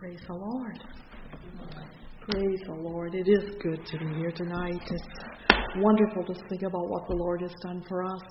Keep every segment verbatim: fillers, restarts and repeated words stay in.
Praise the Lord. Praise the Lord. It is good to be here tonight. It's wonderful to think about what the Lord has done for us.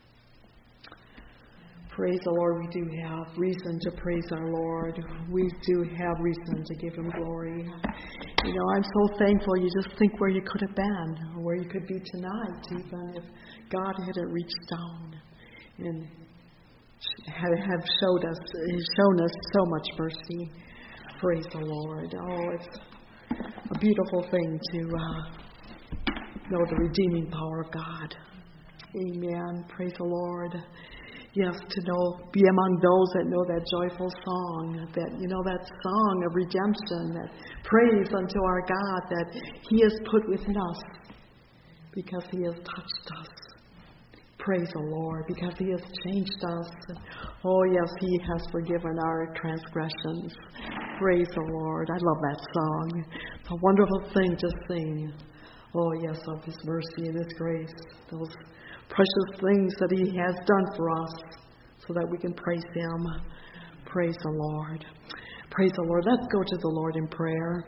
Praise the Lord. We do have reason to praise our Lord. We do have reason to give Him glory. You know, I'm so thankful. You just think where you could have been, or where you could be tonight, even if God hadn't reached down and had have showed us, shown us so much mercy. Praise the Lord. Oh, it's a beautiful thing to uh, know the redeeming power of God. Amen. Praise the Lord. Yes, to know, be among those that know that joyful song, that, you know, that song of redemption, that praise unto our God that He has put within us because He has touched us. Praise the Lord, because He has changed us. Oh, yes, He has forgiven our transgressions. Praise the Lord. I love that song. It's a wonderful thing to sing. Oh, yes, of His mercy and His grace. Those precious things that He has done for us so that we can praise Him. Praise the Lord. Praise the Lord. Let's go to the Lord in prayer.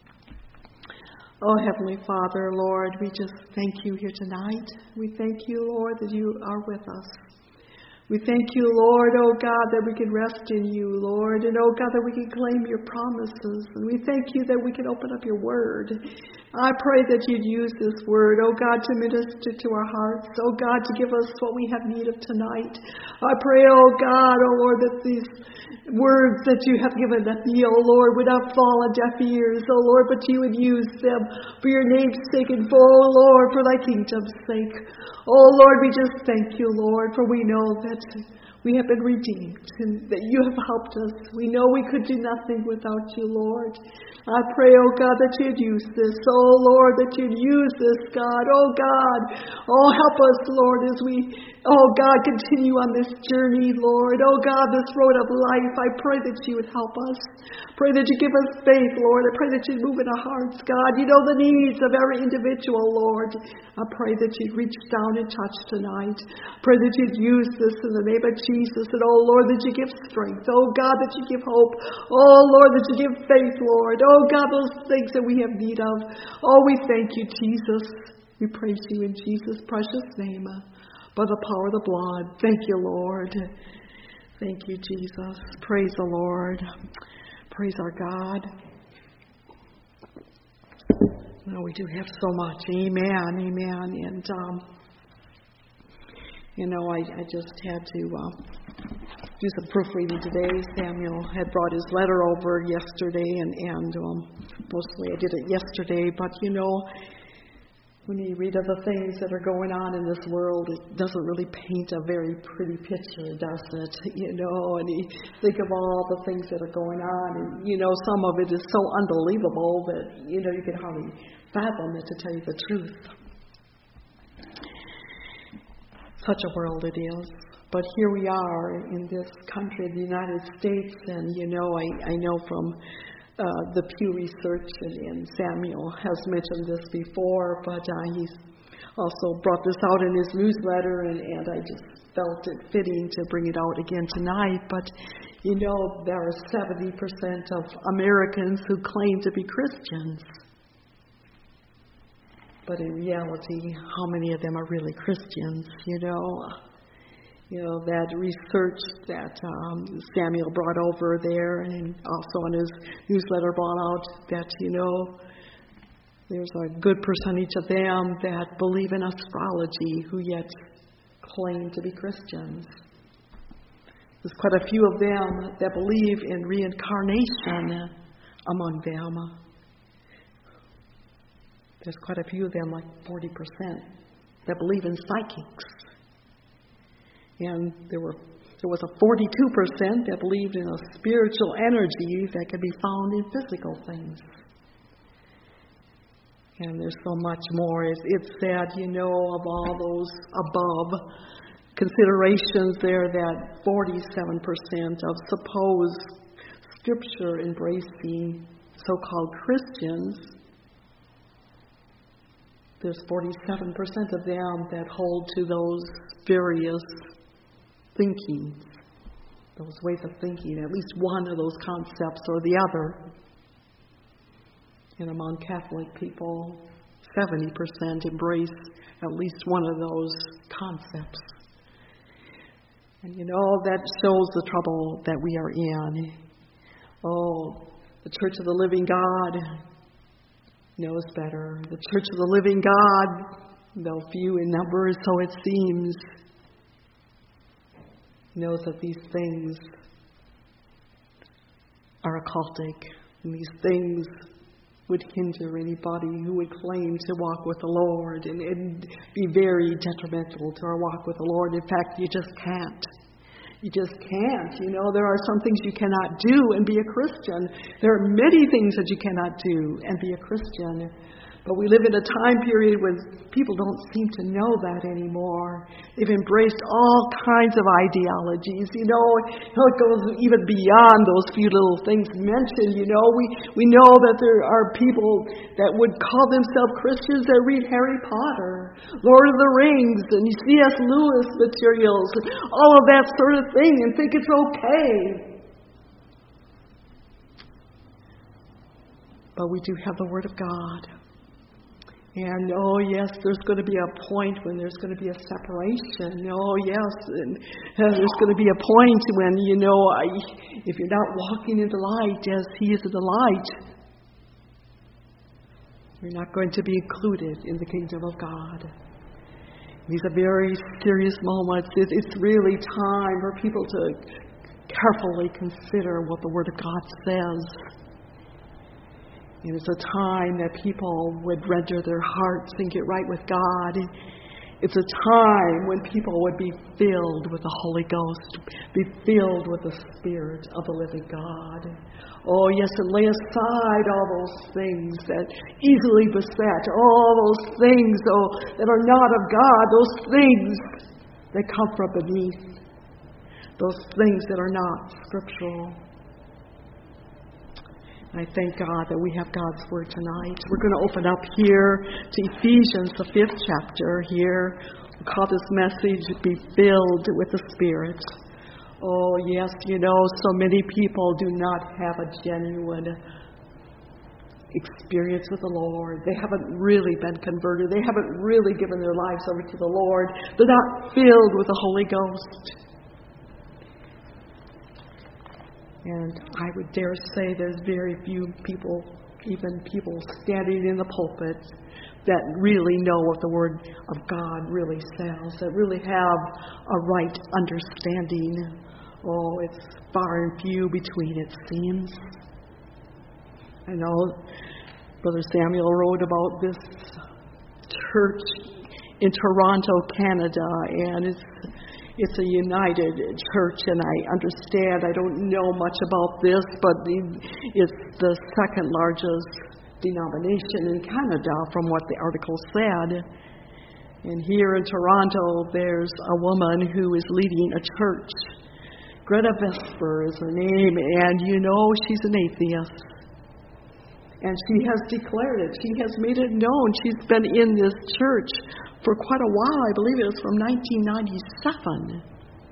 Oh, Heavenly Father, Lord, we just thank You here tonight. We thank You, Lord, that You are with us. We thank You, Lord, oh God, that we can rest in You, Lord, and oh God, that we can claim Your promises. And we thank You that we can open up Your Word. I pray that You'd use this Word, oh God, to minister to our hearts, oh God, to give us what we have need of tonight. I pray, oh God, oh Lord, that these words that You have given me, oh Lord, would not fall on deaf ears, oh Lord, but You would use them for Your name's sake and for, oh Lord, for Thy kingdom's sake. Oh Lord, we just thank You, Lord, for we know that we have been redeemed and that You have helped us. We know we could do nothing without You, Lord. I pray, oh God, that You'd use this. Oh Lord, that You'd use this, God. Oh God. Oh, help us, Lord, as we, oh God, continue on this journey, Lord. Oh God, this road of life. I pray that You would help us. Pray that You give us faith, Lord. I pray that You'd move in our hearts, God. You know the needs of every individual, Lord. I pray that You'd reach down and touch tonight. Pray that You'd use this in the name of Jesus. And oh Lord, that You give strength. Oh God, that You give hope. Oh Lord, that You give faith, Lord. Oh God, those things that we have need of. Oh, we thank You, Jesus. We praise You in Jesus' precious name. By the power of the blood. Thank You, Lord. Thank You, Jesus. Praise the Lord. Praise our God. Oh, we do have so much. Amen. Amen. And, um, you know, I, I just had to uh, do some proofreading today. Samuel had brought his letter over yesterday, and, and um, mostly I did it yesterday. But, you know, when you read of the things that are going on in this world, it doesn't really paint a very pretty picture, does it? You know, and you think of all the things that are going on, and, you know, some of it is so unbelievable that, you know, you can hardly fathom it, to tell you the truth. Such a world it is. But here we are in this country, the United States, and, you know, I, I know from Uh, the Pew Research, and, and Samuel has mentioned this before, but uh, he's also brought this out in his newsletter, and, and I just felt it fitting to bring it out again tonight. But, you know, there are seventy percent of Americans who claim to be Christians. But in reality, how many of them are really Christians, you know? You know, that research that um, Samuel brought over there, and also in his newsletter brought out that, you know, there's a good percentage of them that believe in astrology who yet claim to be Christians. There's quite a few of them that believe in reincarnation among them. There's quite a few of them, like forty percent, that believe in psychics. And there were there was a forty-two percent that believed in a spiritual energy that could be found in physical things. And there's so much more. It's, it's sad, you know, of all those above considerations there, that forty-seven percent of supposed Scripture-embracing so-called Christians, there's forty-seven percent of them that hold to those various thinking, those ways of thinking, at least one of those concepts or the other. And among Catholic people, seventy percent embrace at least one of those concepts. And you know, that shows the trouble that we are in. Oh, the Church of the Living God knows better. The Church of the Living God, though few in number, so it seems, knows that these things are occultic, and these things would hinder anybody who would claim to walk with the Lord and, and be very detrimental to our walk with the Lord. In fact, you just can't. You just can't. You know, there are some things you cannot do and be a Christian. There are many things that you cannot do and be a Christian. But we live in a time period when people don't seem to know that anymore. They've embraced all kinds of ideologies. You know, it goes even beyond those few little things mentioned. You know, we, we know that there are people that would call themselves Christians that read Harry Potter, Lord of the Rings, and C S Lewis materials, all of that sort of thing, and think it's okay. But we do have the Word of God. And, oh, yes, there's going to be a point when there's going to be a separation. Oh, yes, and uh, there's going to be a point when, you know, I, if you're not walking in the light as He is in the light, you're not going to be included in the kingdom of God. These are very serious moments. It, it's really time for people to carefully consider what the Word of God says. It is a time that people would render their hearts and get right with God. It's a time when people would be filled with the Holy Ghost, be filled with the Spirit of the living God. Oh, yes, and lay aside all those things that easily beset, all those things, oh, that are not of God, those things that come from beneath, those things that are not scriptural. I thank God that we have God's Word tonight. We're going to open up here to Ephesians, the fifth chapter here. We'll call this message, Be Filled with the Spirit. Oh, yes, you know, so many people do not have a genuine experience with the Lord. They haven't really been converted. They haven't really given their lives over to the Lord. They're not filled with the Holy Ghost. And I would dare say there's very few people, even people standing in the pulpit, that really know what the Word of God really says, that really have a right understanding. Oh, it's far and few between, it seems. I know Brother Samuel wrote about this church in Toronto, Canada, and it's It's a united church, and I understand, I don't know much about this, but it's the second largest denomination in Canada from what the article said. And here in Toronto, there's a woman who is leading a church. Greta Vesper is her name, and you know she's an atheist. And she has declared it. She has made it known. She's been in this church for quite a while. I believe it was from nineteen ninety-seven.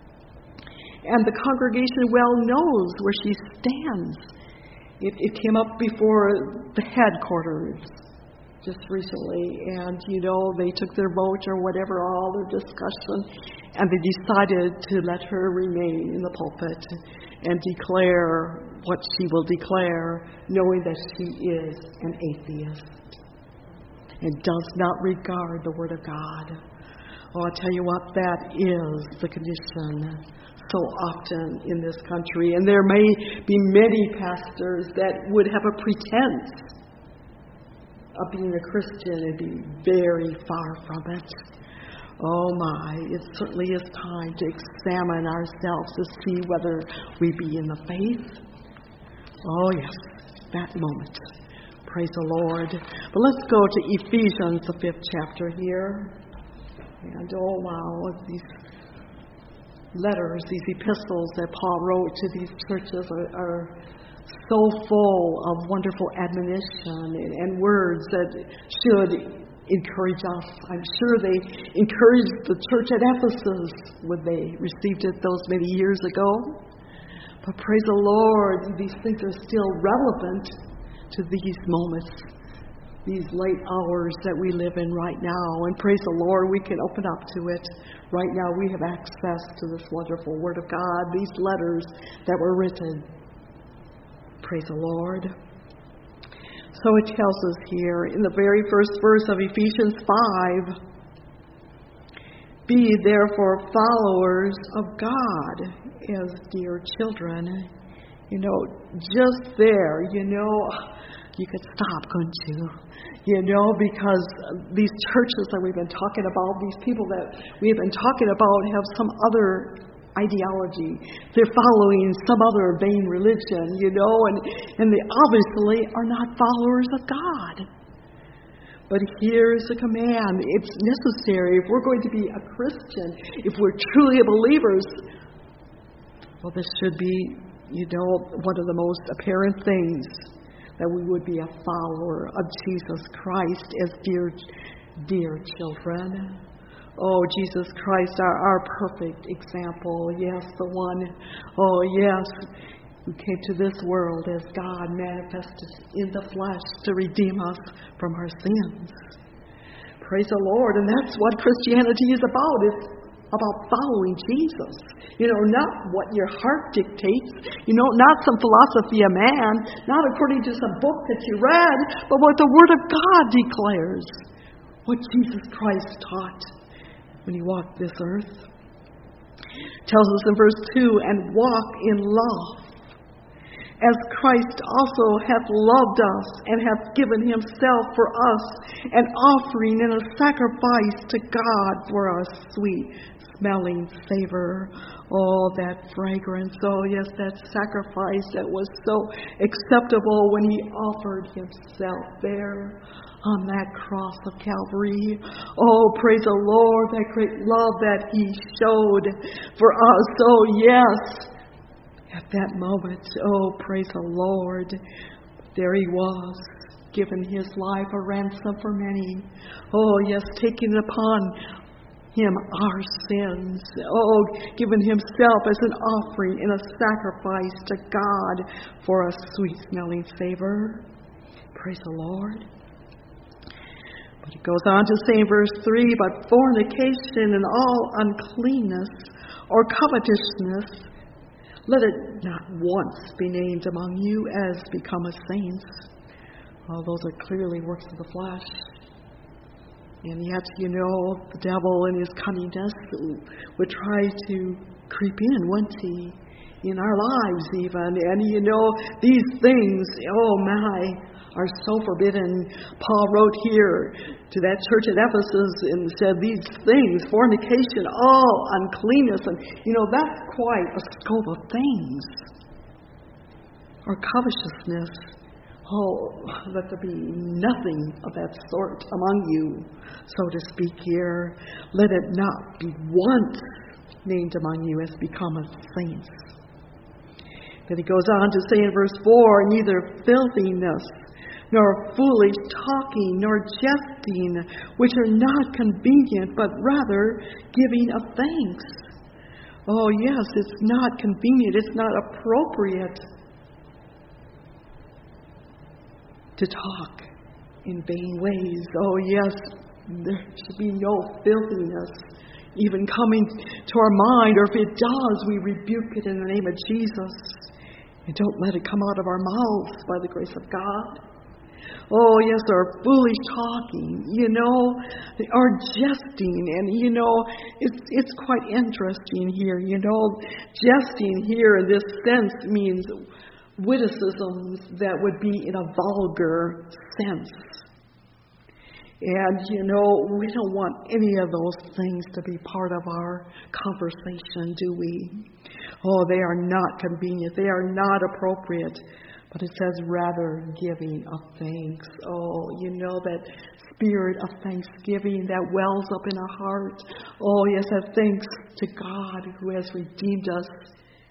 And the congregation well knows where she stands. It, it came up before the headquarters just recently. And, you know, they took their vote or whatever, all their discussion, and they decided to let her remain in the pulpit and declare what she will declare, knowing that she is an atheist and does not regard the Word of God. Oh, I'll tell you what, that is the condition so often in this country. And there may be many pastors that would have a pretense of being a Christian and be very far from it. Oh my, it certainly is time to examine ourselves to see whether we be in the faith. Oh yes, that moment. Praise the Lord. But let's go to Ephesians, the fifth chapter here. And oh wow, these letters, these epistles that Paul wrote to these churches are, are so full of wonderful admonition and, and words that should encourage us. I'm sure they encouraged the church at Ephesus when they received it those many years ago. But praise the Lord, these things are still relevant to these moments, these late hours that we live in right now. And praise the Lord, we can open up to it. Right now we have access to this wonderful Word of God, these letters that were written. Praise the Lord. So it tells us here in the very first verse of Ephesians five, be therefore followers of God as dear children. You know, just there, you know, you could stop, couldn't you? You know, because these churches that we've been talking about, these people that we've been talking about have some other ideology. They're following some other vain religion, you know, and, and they obviously are not followers of God. But here's a command. It's necessary if we're going to be a Christian, if we're truly believers. Well, this should be, you know, one of the most apparent things, that we would be a follower of Jesus Christ as dear, dear children. Oh, Jesus Christ, our, our perfect example. Yes, the one, oh yes, who came to this world as God manifested in the flesh to redeem us from our sins. Praise the Lord. And that's what Christianity is about. It's about following Jesus. You know, not what your heart dictates. You know, not some philosophy of man. Not according to some book that you read. But what the Word of God declares. What Jesus Christ taught when He walked this earth. Tells us in verse two, and walk in love, as Christ also hath loved us, and hath given Himself for us, an offering and a sacrifice to God for a sweet smelling savor. Oh, that fragrance. Oh, yes, that sacrifice that was so acceptable when He offered Himself there on that cross of Calvary. Oh, praise the Lord, that great love that He showed for us. Oh, yes, at that moment, oh, praise the Lord, there He was, giving His life a ransom for many. Oh, yes, taking upon Him our sins. Oh, giving Himself as an offering and a sacrifice to God for a sweet-smelling savor. Praise the Lord. But it goes on to say in verse three, but fornication and all uncleanness or covetousness, let it not once be named among you as becometh saints. Oh, those are clearly works of the flesh. And yet, you know, the devil in his cunningness would try to creep in, wouldn't he? In our lives even. And you know, these things, oh my, are so forbidden. Paul wrote here to that church at Ephesus and said these things, fornication, all uncleanness. And you know, that's quite a scope of things. Or covetousness. Oh, let there be nothing of that sort among you, so to speak here. Let it not be once named among you as becometh saints. Then he goes on to say in verse four, neither filthiness, nor foolish talking, nor jesting, which are not convenient, but rather giving of thanks. Oh yes, it's not convenient, it's not appropriate to talk in vain ways. Oh yes, there should be no filthiness even coming to our mind, or if it does, we rebuke it in the name of Jesus. And don't let it come out of our mouths by the grace of God. Oh yes, or foolish talking, you know, or jesting. And you know, it's it's quite interesting here, you know, jesting here in this sense means witticisms that would be in a vulgar sense. And, you know, we don't want any of those things to be part of our conversation, do we? Oh, they are not convenient. They are not appropriate. But it says rather giving of thanks. Oh, you know, that spirit of thanksgiving that wells up in our heart. Oh, yes, that thanks to God who has redeemed us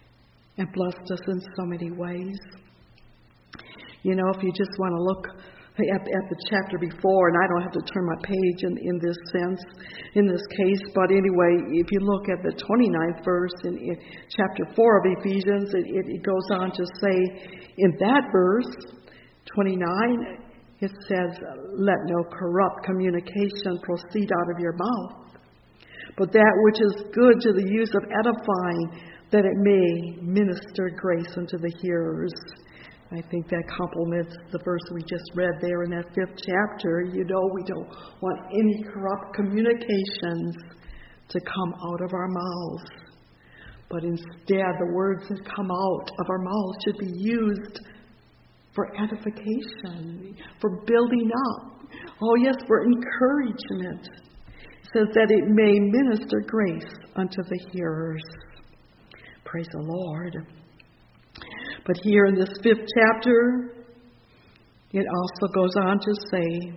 and blessed us in so many ways. You know, if you just want to look at, at the chapter before, and I don't have to turn my page in, in this sense, in this case, but anyway, if you look at the twenty-ninth verse in, in chapter four of Ephesians, it, it, it goes on to say in that verse, twenty-nine, it says, let no corrupt communication proceed out of your mouth, but that which is good to the use of edifying, that it may minister grace unto the hearers. I think that complements the verse we just read there in that fifth chapter. You know, we don't want any corrupt communications to come out of our mouths. But instead, the words that come out of our mouths should be used for edification, for building up. Oh, yes, for encouragement. It says that it may minister grace unto the hearers. Praise the Lord. But here in this fifth chapter, it also goes on to say,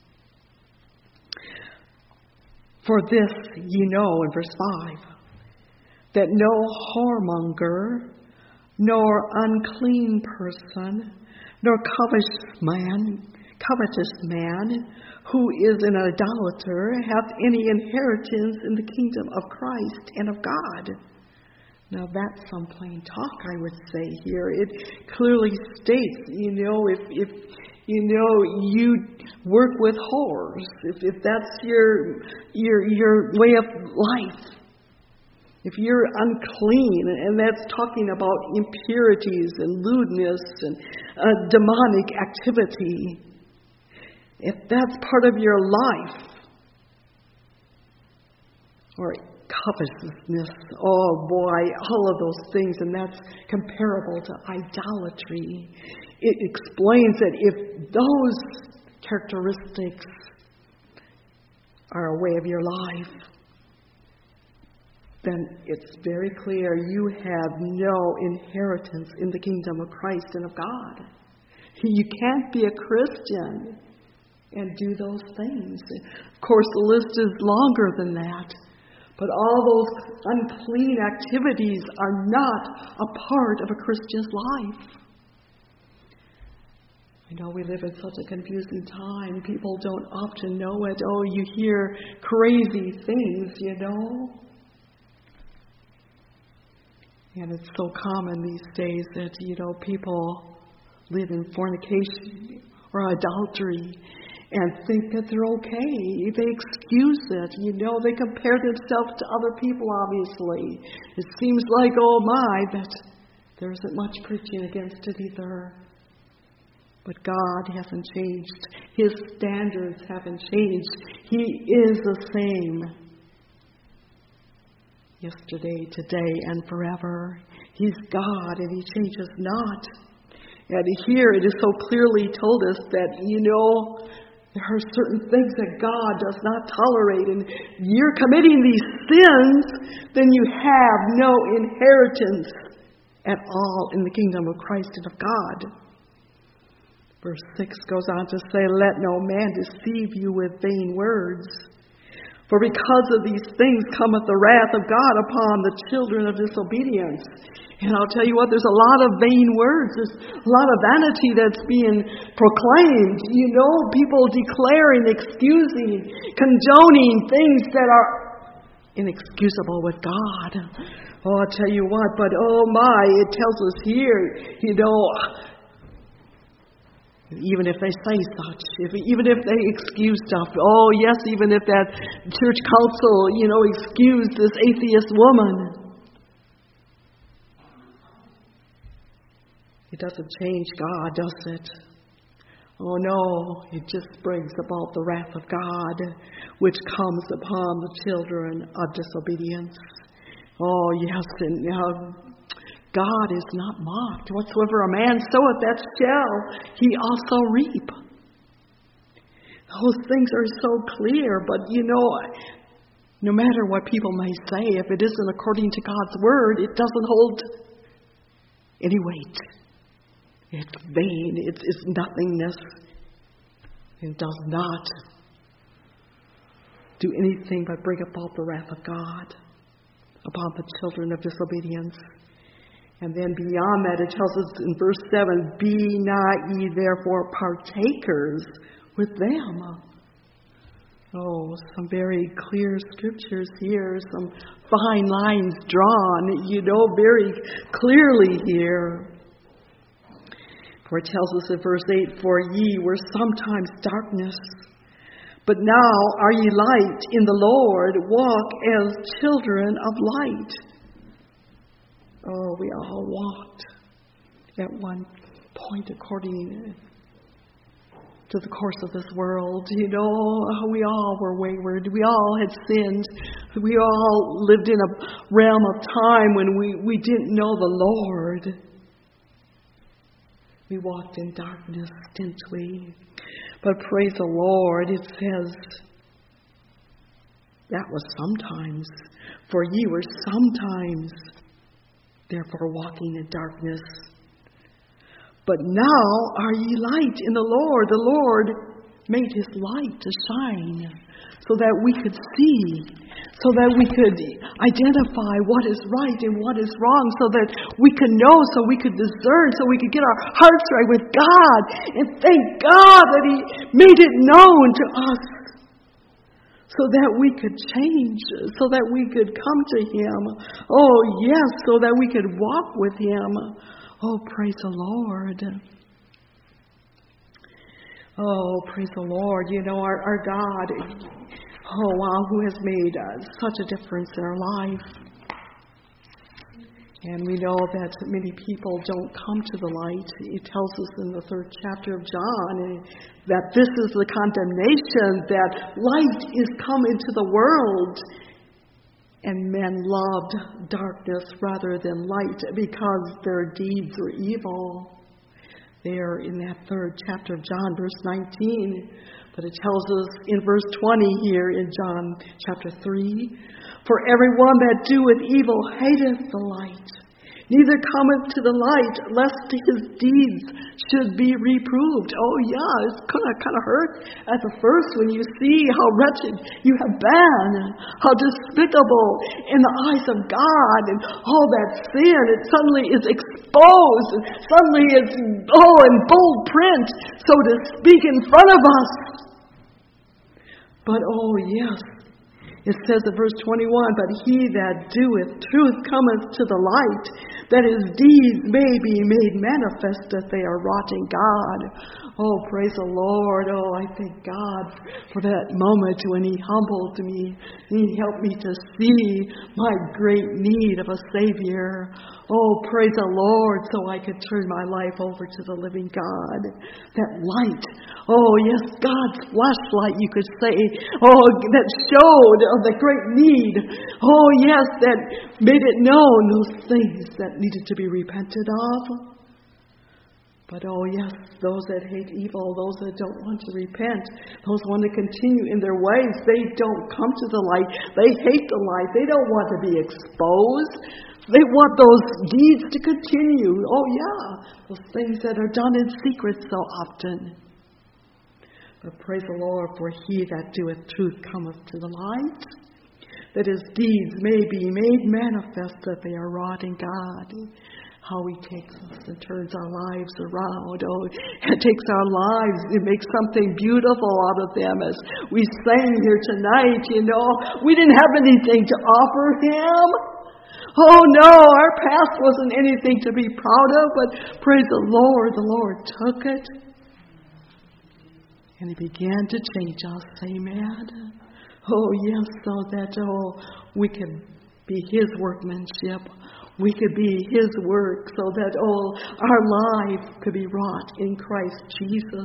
for this ye know, in verse five, that no whoremonger, nor unclean person, nor covetous man, covetous man, who is an idolater, hath any inheritance in the kingdom of Christ and of God. Now that's some plain talk, I would say here. It clearly states, you know, if if you know you work with whores, if if that's your your your way of life, if you're unclean, and that's talking about impurities and lewdness and uh, demonic activity, if that's part of your life, or covetousness, oh boy, all of those things, and that's comparable to idolatry. It explains that if those characteristics are a way of your life, then it's very clear you have no inheritance in the kingdom of Christ and of God. You can't be a Christian and do those things. Of course, the list is longer than that. But all those unclean activities are not a part of a Christian's life. I know we live in such a confusing time. People don't often know it. Oh, you hear crazy things, you know. And it's so common these days that, you know, people live in fornication or adultery and think that they're okay. They excuse it. You know, they compare themselves to other people, obviously. It seems like, oh my, that there isn't much preaching against it either. But God hasn't changed. His standards haven't changed. He is the same yesterday, today, and forever. He's God, and He changes not. And here it is so clearly told us that, you know, there are certain things that God does not tolerate, and you're committing these sins, then you have no inheritance at all in the kingdom of Christ and of God. Verse six goes on to say, let no man deceive you with vain words, for because of these things cometh the wrath of God upon the children of disobedience. And I'll tell you what, there's a lot of vain words. There's a lot of vanity that's being proclaimed. You know, people declaring, excusing, condoning things that are inexcusable with God. Oh, I'll tell you what, but oh my, it tells us here, you know, even if they say such, if, even if they excuse stuff, oh yes, even if that church council, you know, excused this atheist woman, it doesn't change God, does it? Oh no, it just brings about the wrath of God, which comes upon the children of disobedience. Oh yes, and now God is not mocked. Whatsoever a man soweth, that shall he also reap. Those things are so clear, but you know, no matter what people may say, if it isn't according to God's word, it doesn't hold any weight. It's vain. It's, it's nothingness. It does not do anything but bring about the wrath of God upon the children of disobedience. And then beyond that, it tells us in verse seven, be not ye therefore partakers with them. Oh, some very clear scriptures here, some fine lines drawn, you know, very clearly here. For it tells us in verse eight, for ye were sometimes darkness, but now are ye light in the Lord, walk as children of light. Oh, we all walked at one point according to the course of this world. You know, we all were wayward. We all had sinned. We all lived in a realm of time when we, we didn't know the Lord. We walked in darkness, didn't we? But praise the Lord, it says, that was sometimes. For ye were sometimes, therefore, walking in darkness. But now are ye light in the Lord. The Lord made his light to shine so that we could see, so that we could identify what is right and what is wrong, so that we could know, so we could discern, so we could get our hearts right with God. And thank God that he made it known to us so that we could change, so that we could come to him. Oh, yes, so that we could walk with him. Oh, praise the Lord. Oh, praise the Lord. You know, our, our God, oh, wow, who has made uh, such a difference in our life. And we know that many people don't come to the light. It tells us in the third chapter of John that this is the condemnation, that light is come into the world. And men loved darkness rather than light because their deeds were evil. There in that third chapter of John, verse nineteen. But it tells us in verse twenty here in John chapter three, for everyone that doeth evil hateth the light, neither cometh to the light, lest his deeds should be reproved. Oh yeah, it's kind of kind of hurt at the first when you see how wretched you have been, how despicable in the eyes of God, and all that sin, it suddenly is exposed, and suddenly it's, oh, in bold print, so to speak, in front of us. But oh yes, it says in verse twenty-one, but he that doeth truth cometh to the light, that his deeds may be made manifest that they are wrought in God. Oh, praise the Lord. Oh, I thank God for that moment when he humbled me. He helped me to see my great need of a Savior. Oh, praise the Lord, so I could turn my life over to the living God. That light. Oh, yes, God's flashlight, you could say. Oh, that showed of the great need. Oh, yes, that made it known those things that needed to be repented of. But oh yes, those that hate evil, those that don't want to repent, those who want to continue in their ways, they don't come to the light. They hate the light. They don't want to be exposed. They want those deeds to continue. Oh yeah, those things that are done in secret so often. But praise the Lord, for he that doeth truth cometh to the light, that his deeds may be made manifest that they are wrought in God. How he takes us and turns our lives around. Oh, it takes our lives, it makes something beautiful out of them. As we sang here tonight, you know, we didn't have anything to offer him. Oh no, our past wasn't anything to be proud of, but praise the Lord, the Lord took it. And he began to change us, amen. Oh yes, so that oh we could be his workmanship. We could be his work, so that all our life could be wrought in Christ Jesus.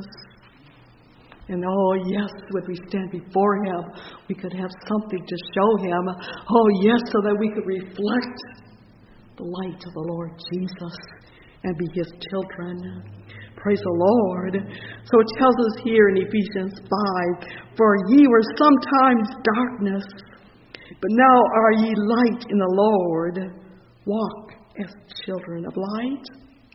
And oh yes, when we stand before him, we could have something to show him. Oh yes, so that we could reflect the light of the Lord Jesus and be his children. Praise the Lord. So it tells us here in Ephesians five, for ye were sometimes darkness, but now are ye light in the Lord. Walk as children of light.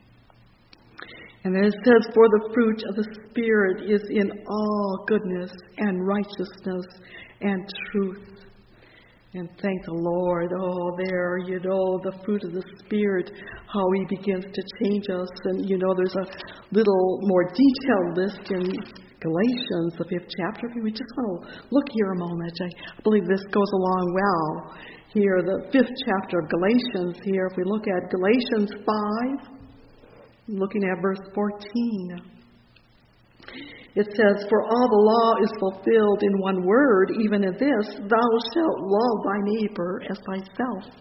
And then it says, for the fruit of the Spirit is in all goodness and righteousness and truth. And thank the Lord. Oh, there, you know, the fruit of the Spirit, how He begins to change us. And, you know, there's a little more detailed list in Galatians, the fifth chapter. We just want to look here a moment. I believe this goes along well. Here, the fifth chapter of Galatians here, if we look at Galatians five, looking at verse fourteen. It says, "For all the law is fulfilled in one word, even in this, thou shalt love thy neighbor as thyself.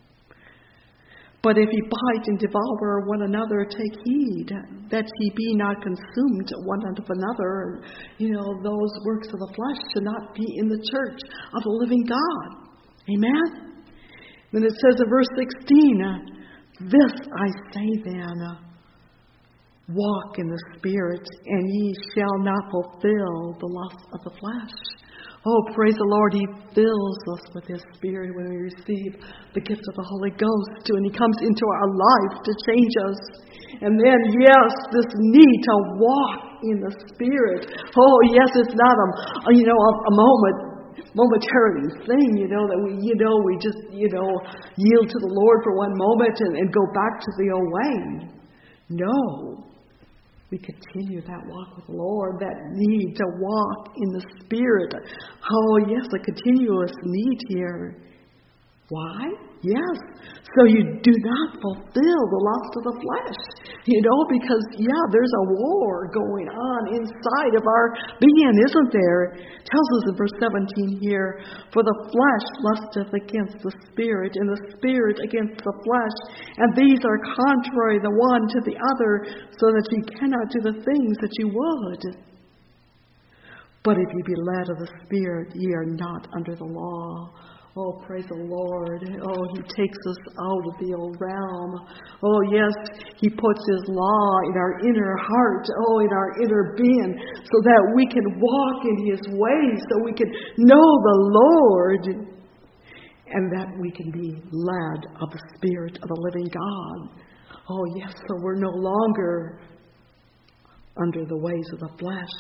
But if ye bite and devour one another, take heed that ye be not consumed one of another." You know, those works of the flesh should not be in the church of the living God. Amen? Then it says in verse sixteen, "This I say then, walk in the Spirit, and ye shall not fulfill the lust of the flesh." Oh, praise the Lord, He fills us with His Spirit when we receive the gift of the Holy Ghost, and He comes into our life to change us. And then, yes, this need to walk in the Spirit. Oh, yes, it's not a, you know, a, a moment, momentary thing, you know, that we, you know, we just, you know, yield to the Lord for one moment and, and go back to the old way. No. We continue that walk with the Lord, that need to walk in the Spirit. Oh, yes, a continuous need here. Why? Yes, so you do not fulfill the lust of the flesh. You know, because, yeah, there's a war going on inside of our being, isn't there? It tells us in verse seventeen here, "For the flesh lusteth against the Spirit, and the Spirit against the flesh. And these are contrary the one to the other, so that ye cannot do the things that ye would. But if ye be led of the Spirit, ye are not under the law." Oh, praise the Lord. Oh, He takes us out of the old realm. Oh, yes, He puts His law in our inner heart, oh, in our inner being, so that we can walk in His ways, so we can know the Lord, and that we can be led of the Spirit of the living God. Oh, yes, so we're no longer under the ways of the flesh.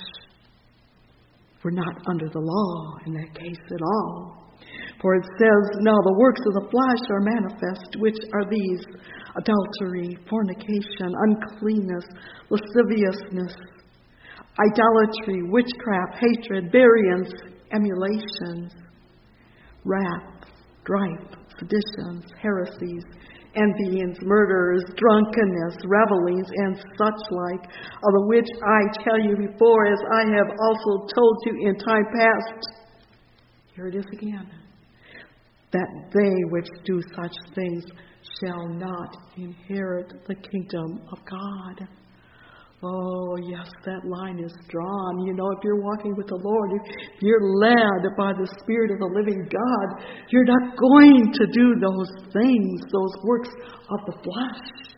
We're not under the law in that case at all. For it says, "Now the works of the flesh are manifest, which are these: adultery, fornication, uncleanness, lasciviousness, idolatry, witchcraft, hatred, variance, emulations, wrath, strife, seditions, heresies, envyings, murders, drunkenness, revelings, and such like, of the which I tell you before, as I have also told you in time past." Here it is again. "That they which do such things shall not inherit the kingdom of God." Oh, yes, that line is drawn. You know, if you're walking with the Lord, if you're led by the Spirit of the living God, you're not going to do those things, those works of the flesh.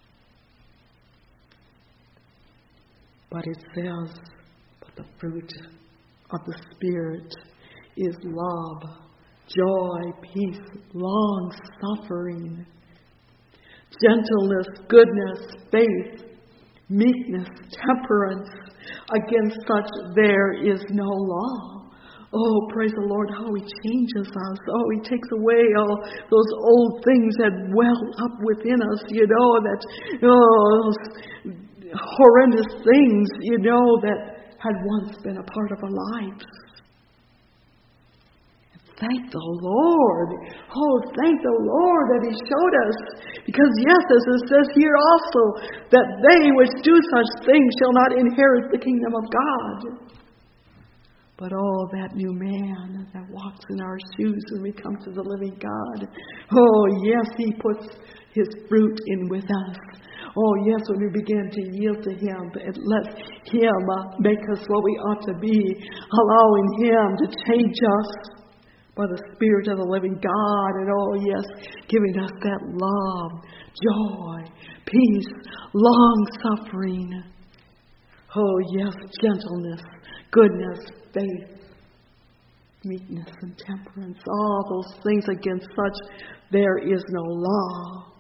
But it says, "But the fruit of the Spirit is love, joy, peace, long-suffering, gentleness, goodness, faith, meekness, temperance. Against such there is no law." Oh, praise the Lord, how He changes us. Oh, He takes away all those old things that well up within us, you know, that, oh, those horrendous things, you know, that had once been a part of our lives. Thank the Lord. Oh, thank the Lord that He showed us. Because, yes, as it says here also, that they which do such things shall not inherit the kingdom of God. But, oh, that new man that walks in our shoes when we come to the living God. Oh, yes, He puts His fruit in with us. Oh, yes, when we begin to yield to Him and let Him make us what we ought to be, allowing Him to change us by the Spirit of the living God, and oh yes, giving us that love, joy, peace, long-suffering, oh yes, gentleness, goodness, faith, meekness, and temperance. All those things, against such there is no law.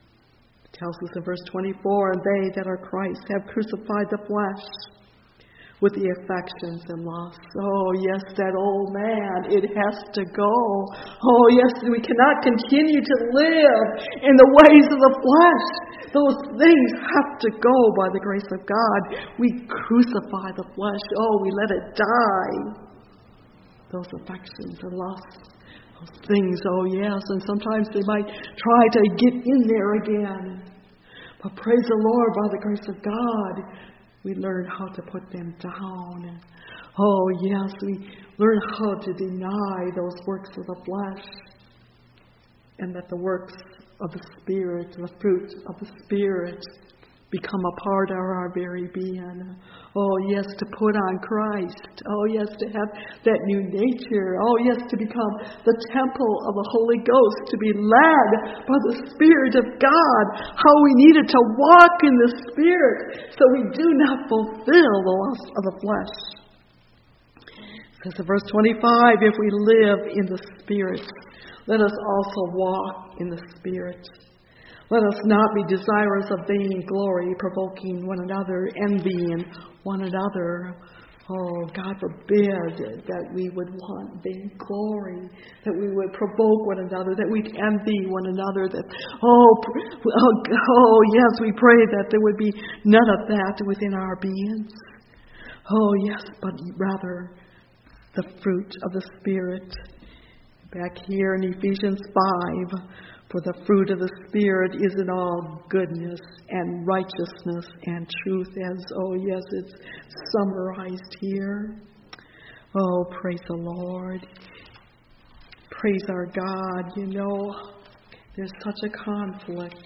It tells us in verse twenty-four, "And they that are Christ have crucified the flesh with the affections and lusts. Oh, yes, that old man, it has to go. Oh, yes, we cannot continue to live in the ways of the flesh. Those things have to go by the grace of God. We crucify the flesh. Oh, we let it die. Those affections and lusts, those things, oh, yes, and sometimes they might try to get in there again. But praise the Lord, by the grace of God, we learn how to put them down. Oh, yes, we learn how to deny those works of the flesh, and that the works of the Spirit, the fruit of the Spirit, become a part of our very being. Oh, yes, to put on Christ. Oh, yes, to have that new nature. Oh, yes, to become the temple of the Holy Ghost, to be led by the Spirit of God. How we needed to walk in the Spirit so we do not fulfill the lust of the flesh. It says in verse twenty-five, if we live in the Spirit, let us also walk in the Spirit. Let us not be desirous of vain glory, provoking one another, envying one another. Oh, God forbid that we would want vain glory, that we would provoke one another, that we'd envy one another. That oh, oh, oh, yes, we pray that there would be none of that within our beings. Oh, yes, but rather the fruit of the Spirit. Back here in Ephesians five, for the fruit of the Spirit is in all goodness and righteousness and truth, as, oh yes, it's summarized here. Oh, praise the Lord. Praise our God. You know, there's such a conflict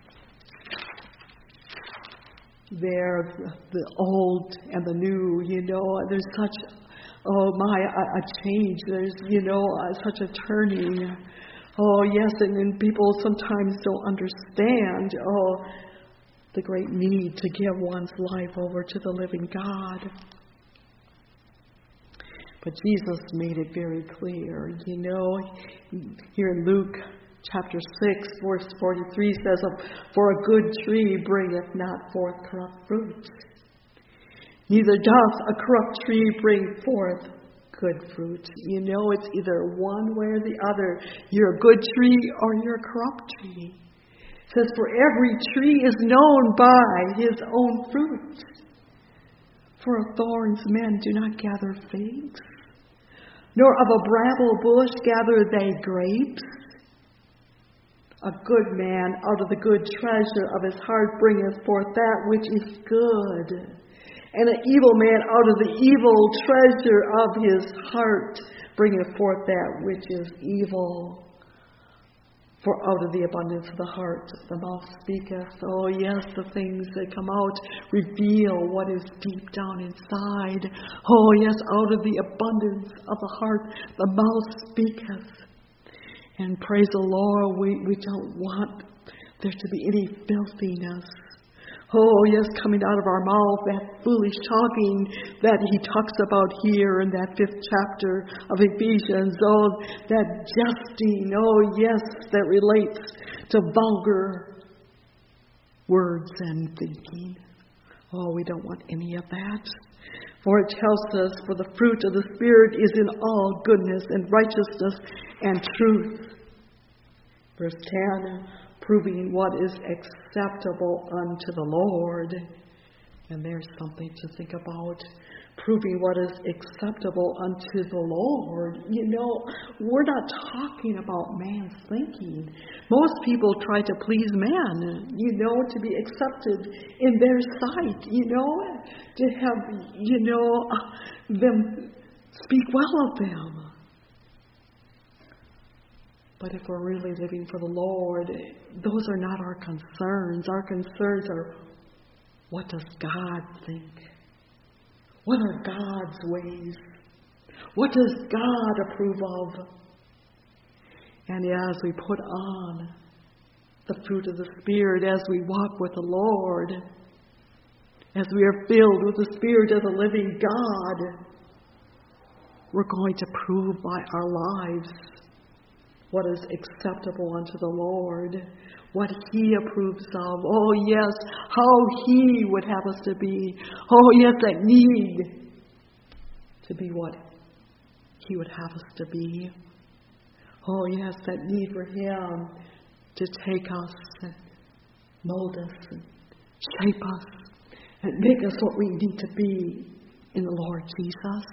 there, the old and the new, you know, there's such, oh my, a, a change. There's, you know, uh, such a turning. Oh, yes, and, and people sometimes don't understand, oh, the great need to give one's life over to the living God. But Jesus made it very clear, you know, here in Luke chapter six, verse forty-three says, for a good tree bringeth not forth corrupt fruit, neither doth a corrupt tree bring forth good fruit. You know, it's either one way or the other. You're a good tree or you're a corrupt tree. It says, for every tree is known by his own fruit. For of thorns men do not gather figs, nor of a bramble bush gather they grapes. A good man out of the good treasure of his heart bringeth forth that which is good. And an evil man out of the evil treasure of his heart bringeth forth that which is evil. For out of the abundance of the heart the mouth speaketh. Oh yes, the things that come out reveal what is deep down inside. Oh yes, out of the abundance of the heart the mouth speaketh. And praise the Lord, we, we don't want there to be any filthiness. Oh, yes, coming out of our mouth, that foolish talking that he talks about here in that fifth chapter of Ephesians. Oh, that jesting, oh, yes, that relates to vulgar words and thinking. Oh, we don't want any of that. For it tells us, for the fruit of the Spirit is in all goodness and righteousness and truth. Verse ten, proving what is acceptable unto the Lord. And there's something to think about. Proving what is acceptable unto the Lord. You know, we're not talking about man's thinking. Most people try to please man, you know, to be accepted in their sight, you know, to have, you know, them speak well of them. But if we're really living for the Lord, those are not our concerns. Our concerns are, what does God think? What are God's ways? What does God approve of? And as we put on the fruit of the Spirit, as we walk with the Lord, as we are filled with the Spirit of the living God, we're going to prove by our lives what is acceptable unto the Lord, what He approves of. Oh, yes, how He would have us to be. Oh, yes, that need to be what He would have us to be. Oh yes, that need for Him to take us and mold us and shape us and make us what we need to be in the Lord Jesus.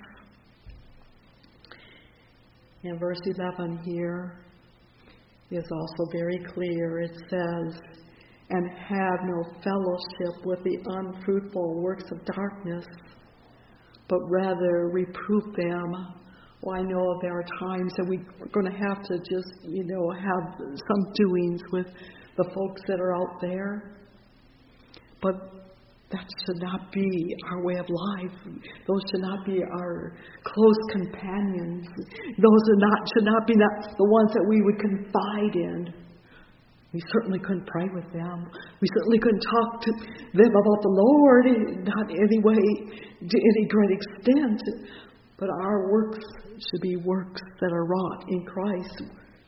In verse eleven here is also very clear. It says, and have no fellowship with the unfruitful works of darkness, but rather reprove them. Well, I know there are times that we're going to have to just, you know, have some doings with the folks that are out there. But that should not be our way of life. Those should not be our close companions. Those are not should not be not the ones that we would confide in. We certainly couldn't pray with them. We certainly couldn't talk to them about the Lord, not in any way, to any great extent. But our works should be works that are wrought in Christ.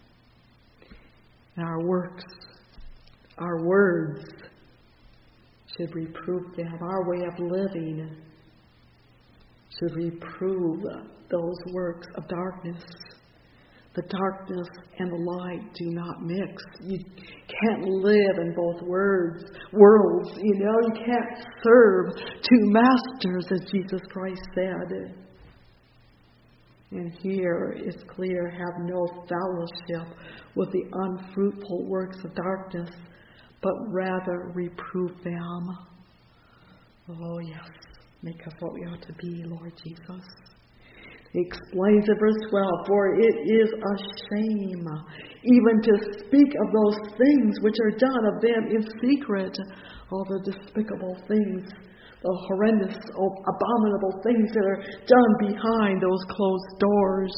And our works, our words, should reprove them. Our way of living should reprove those works of darkness. The darkness and the light do not mix. You can't live in both words, worlds. You know, you can't serve two masters, as Jesus Christ said. And here it's clear, have no fellowship with the unfruitful works of darkness, but rather reprove them. Oh yes, make us what we ought to be, Lord Jesus. He explains in verse twelve, for it is a shame even to speak of those things which are done of them in secret, all the despicable things, the horrendous, abominable things that are done behind those closed doors.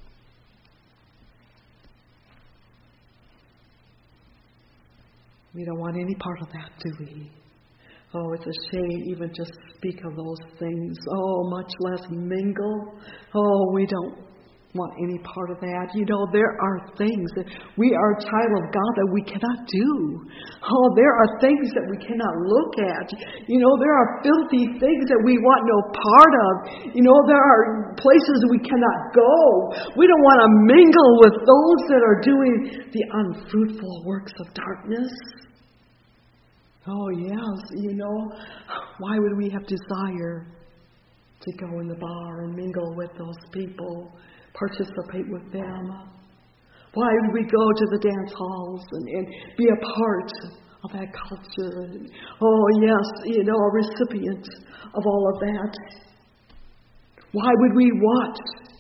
We don't want any part of that, do we? Oh, it's a shame even to speak of those things. Oh, much less mingle. Oh, we don't want any part of that. You know, there are things that we are a child of God that we cannot do. Oh, there are things that we cannot look at. You know, there are filthy things that we want no part of. You know, there are places we cannot go. We don't want to mingle with those that are doing the unfruitful works of darkness. Oh, yes, you know, why would we have desire to go in the bar and mingle with those people, participate with them? Why would we go to the dance halls and, and be a part of that culture? Oh, yes, you know, a recipient of all of that. Why would we watch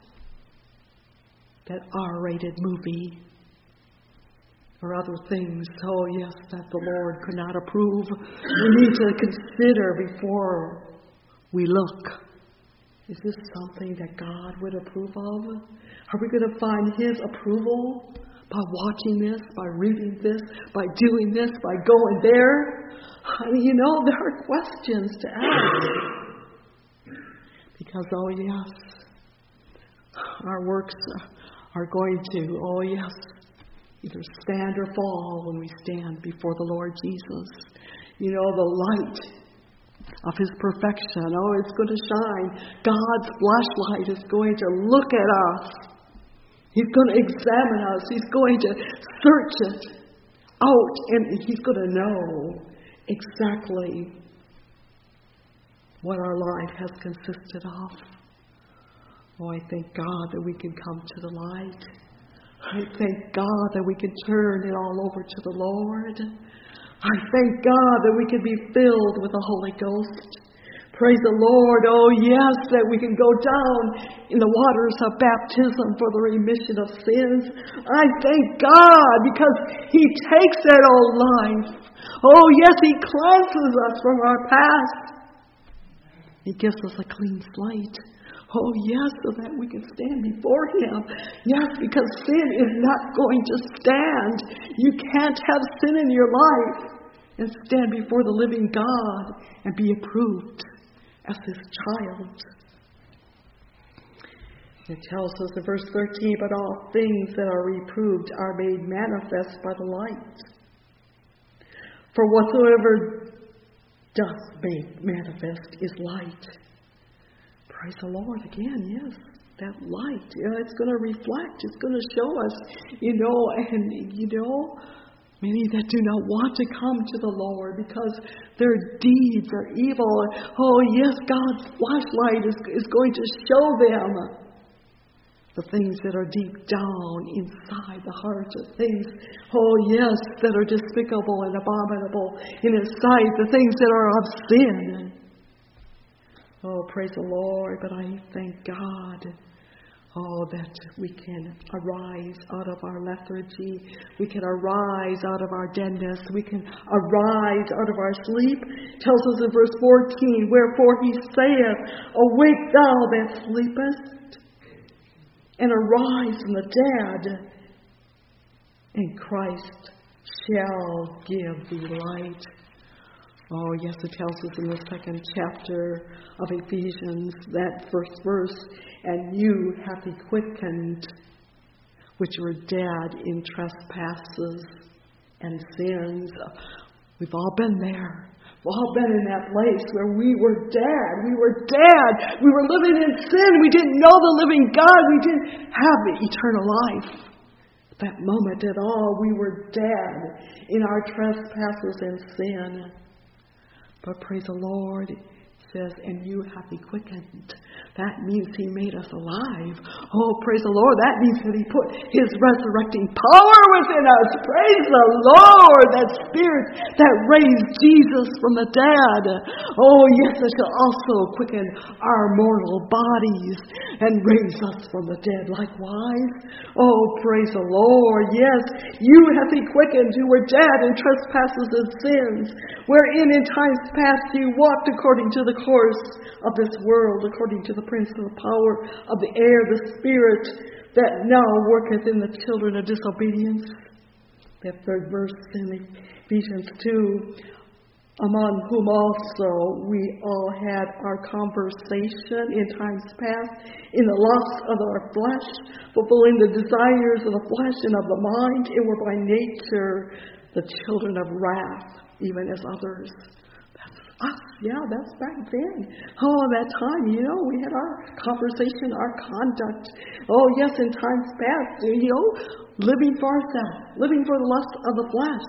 that R-rated movie? Or other things, oh yes, that the Lord could not approve. We need to consider before we look. Is this something that God would approve of? Are we going to find His approval by watching this, by reading this, by doing this, by going there? I mean, you know, there are questions to ask. Because, oh yes, our works are going to, oh yes, either stand or fall when we stand before the Lord Jesus. You know, the light of His perfection, oh, it's going to shine. God's flashlight is going to look at us. He's going to examine us. He's going to search it out, and He's going to know exactly what our life has consisted of. Oh, I thank God that we can come to the light. I thank God that we can turn it all over to the Lord. I thank God that we can be filled with the Holy Ghost. Praise the Lord. Oh, yes, that we can go down in the waters of baptism for the remission of sins. I thank God because He takes that old life. Oh, yes, He cleanses us from our past. He gives us a clean slate. Oh, yes, so that we can stand before Him. Yes, because sin is not going to stand. You can't have sin in your life and stand before the living God and be approved as His child. It tells us in verse thirteen, but all things that are reproved are made manifest by the light. For whatsoever doth make manifest is light. praise the Lord again, yes. That light, you know, it's going to reflect. It's going to show us, you know, and, you know, many that do not want to come to the Lord because their deeds are evil. Oh, yes, God's flashlight is, is going to show them the things that are deep down inside the heart of things. Oh, yes, that are despicable and abominable in His sight, the things that are of sin. Oh, praise the Lord, but I thank God. Oh, that we can arise out of our lethargy. We can arise out of our deadness. We can arise out of our sleep. It tells us in verse fourteen, wherefore He saith, awake thou that sleepest, and arise from the dead, and Christ shall give thee light. Oh, yes, it tells us in the second chapter of Ephesians, that first verse, and you hath He quickened, which were dead in trespasses and sins. We've all been there. We've all been in that place where we were dead. We were dead. We were living in sin. We didn't know the living God. We didn't have the eternal life. At that moment at all, we were dead in our trespasses and sin. But praise the Lord, it says, and you hath He quickened. That means He made us alive. Oh, praise the Lord. That means that He put His resurrecting power within us. Praise the Lord. That Spirit that raised Jesus from the dead. Oh, yes, it shall also quicken our mortal bodies and raise us from the dead likewise. Oh, praise the Lord. Yes, you hath He quickened who were dead in trespasses and sins, wherein in times past you walked according to the course of this world, according to the prince of the power of the air, the spirit that now worketh in the children of disobedience. That third verse in Ephesians two, among whom also we all had our conversation in times past, in the lust of our flesh, fulfilling the desires of the flesh and of the mind, and were by nature the children of wrath, even as others. Us, yeah, that's back then. Oh, that time, you know, we had our conversation, our conduct. Oh, yes, in times past, you know, living for ourselves, living for the lust of the flesh,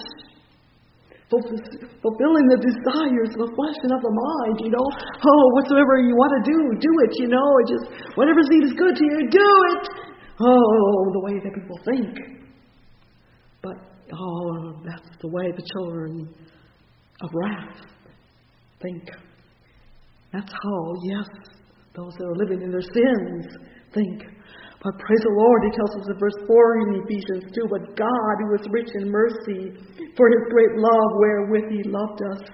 fulfilling the desires of the flesh and of the mind, you know. Oh, whatsoever you want to do, do it, you know. It just, whatever seems good to you, do it. Oh, the way that people think. But, oh, that's the way the children of wrath think. That's how, yes, those that are living in their sins think. But praise the Lord, He tells us in verse four in Ephesians two, but God, who is rich in mercy, for His great love wherewith He loved us,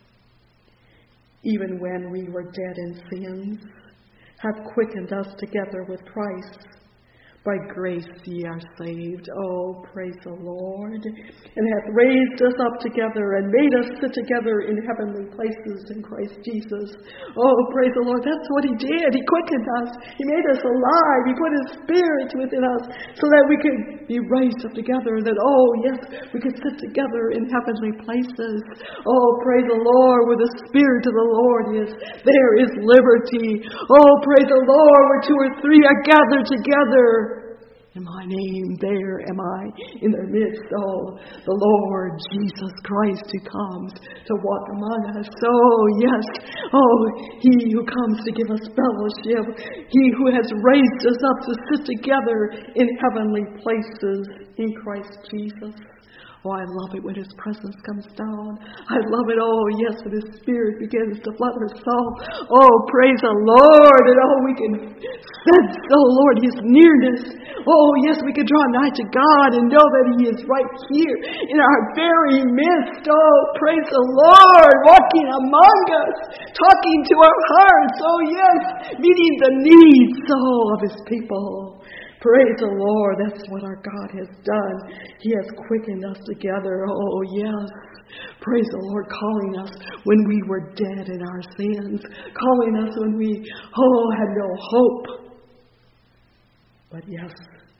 even when we were dead in sins, hath quickened us together with Christ. By grace ye are saved. Oh, praise the Lord. And hath raised us up together and made us sit together in heavenly places in Christ Jesus. Oh, praise the Lord. That's what He did. He quickened us. He made us alive. He put His Spirit within us so that we could be raised up together. That, oh, yes, we could sit together in heavenly places. Oh, praise the Lord. Where the Spirit of the Lord is, there is liberty. Oh, praise the Lord. Where two or three are gathered together in my name, there am I in their midst. Oh, the Lord Jesus Christ who comes to walk among us. Oh, yes. Oh, He who comes to give us fellowship. He who has raised us up to sit together in heavenly places in Christ Jesus. Oh, I love it when His presence comes down. I love it, oh, yes, when His Spirit begins to flood our soul. Oh, praise the Lord. And oh, we can sense, oh, Lord, His nearness. Oh, yes, we can draw nigh to God and know that He is right here in our very midst. Oh, praise the Lord, walking among us, talking to our hearts. Oh, yes, meeting the needs, oh, of His people. Praise the Lord. That's what our God has done. He has quickened us together. Oh, yes. Praise the Lord, calling us when we were dead in our sins. Calling us when we, oh, had no hope. But yes,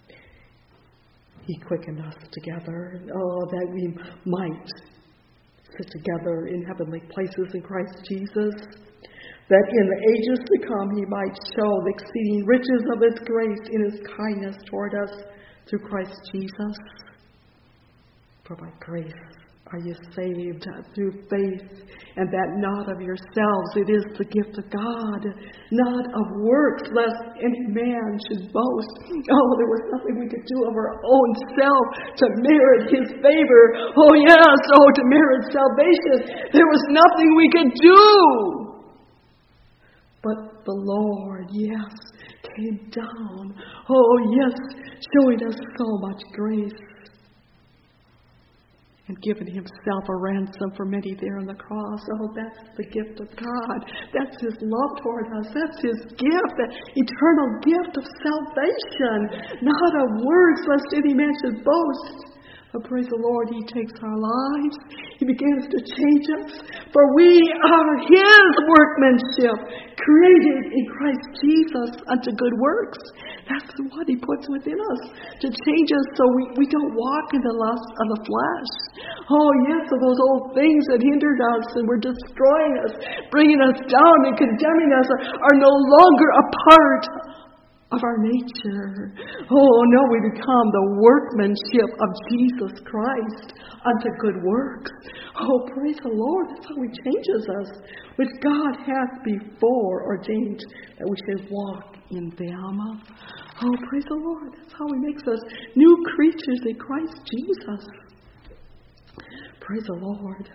He quickened us together. Oh, that we might sit together in heavenly places in Christ Jesus. that in the ages to come he might show the exceeding riches of his grace in his kindness toward us through Christ Jesus. For by grace are you saved through faith, and that not of yourselves, it is the gift of God, not of works, lest any man should boast. Oh, there was nothing we could do of our own self to merit his favor. Oh yes, oh, to merit salvation. There was nothing we could do. But the Lord, yes, came down. Oh yes, showing us so much grace. And given himself a ransom for many there on the cross. Oh, that's the gift of God. That's his love toward us. That's his gift, that eternal gift of salvation. Not of works, lest any man should boast. But praise the Lord, he takes our lives. He begins to change us. For we are his workmanship, created in Christ Jesus unto good works. That's what he puts within us, to change us so we, we don't walk in the lust of the flesh. Oh yes, of those old things that hindered us and were destroying us, bringing us down and condemning us are, are no longer a part of our nature. Oh no, we become the workmanship of Jesus Christ unto good works. Oh, praise the Lord. That's how he changes us, which God hath before ordained that we should walk in them. Oh, praise the Lord. That's how he makes us new creatures in Christ Jesus. Praise the Lord.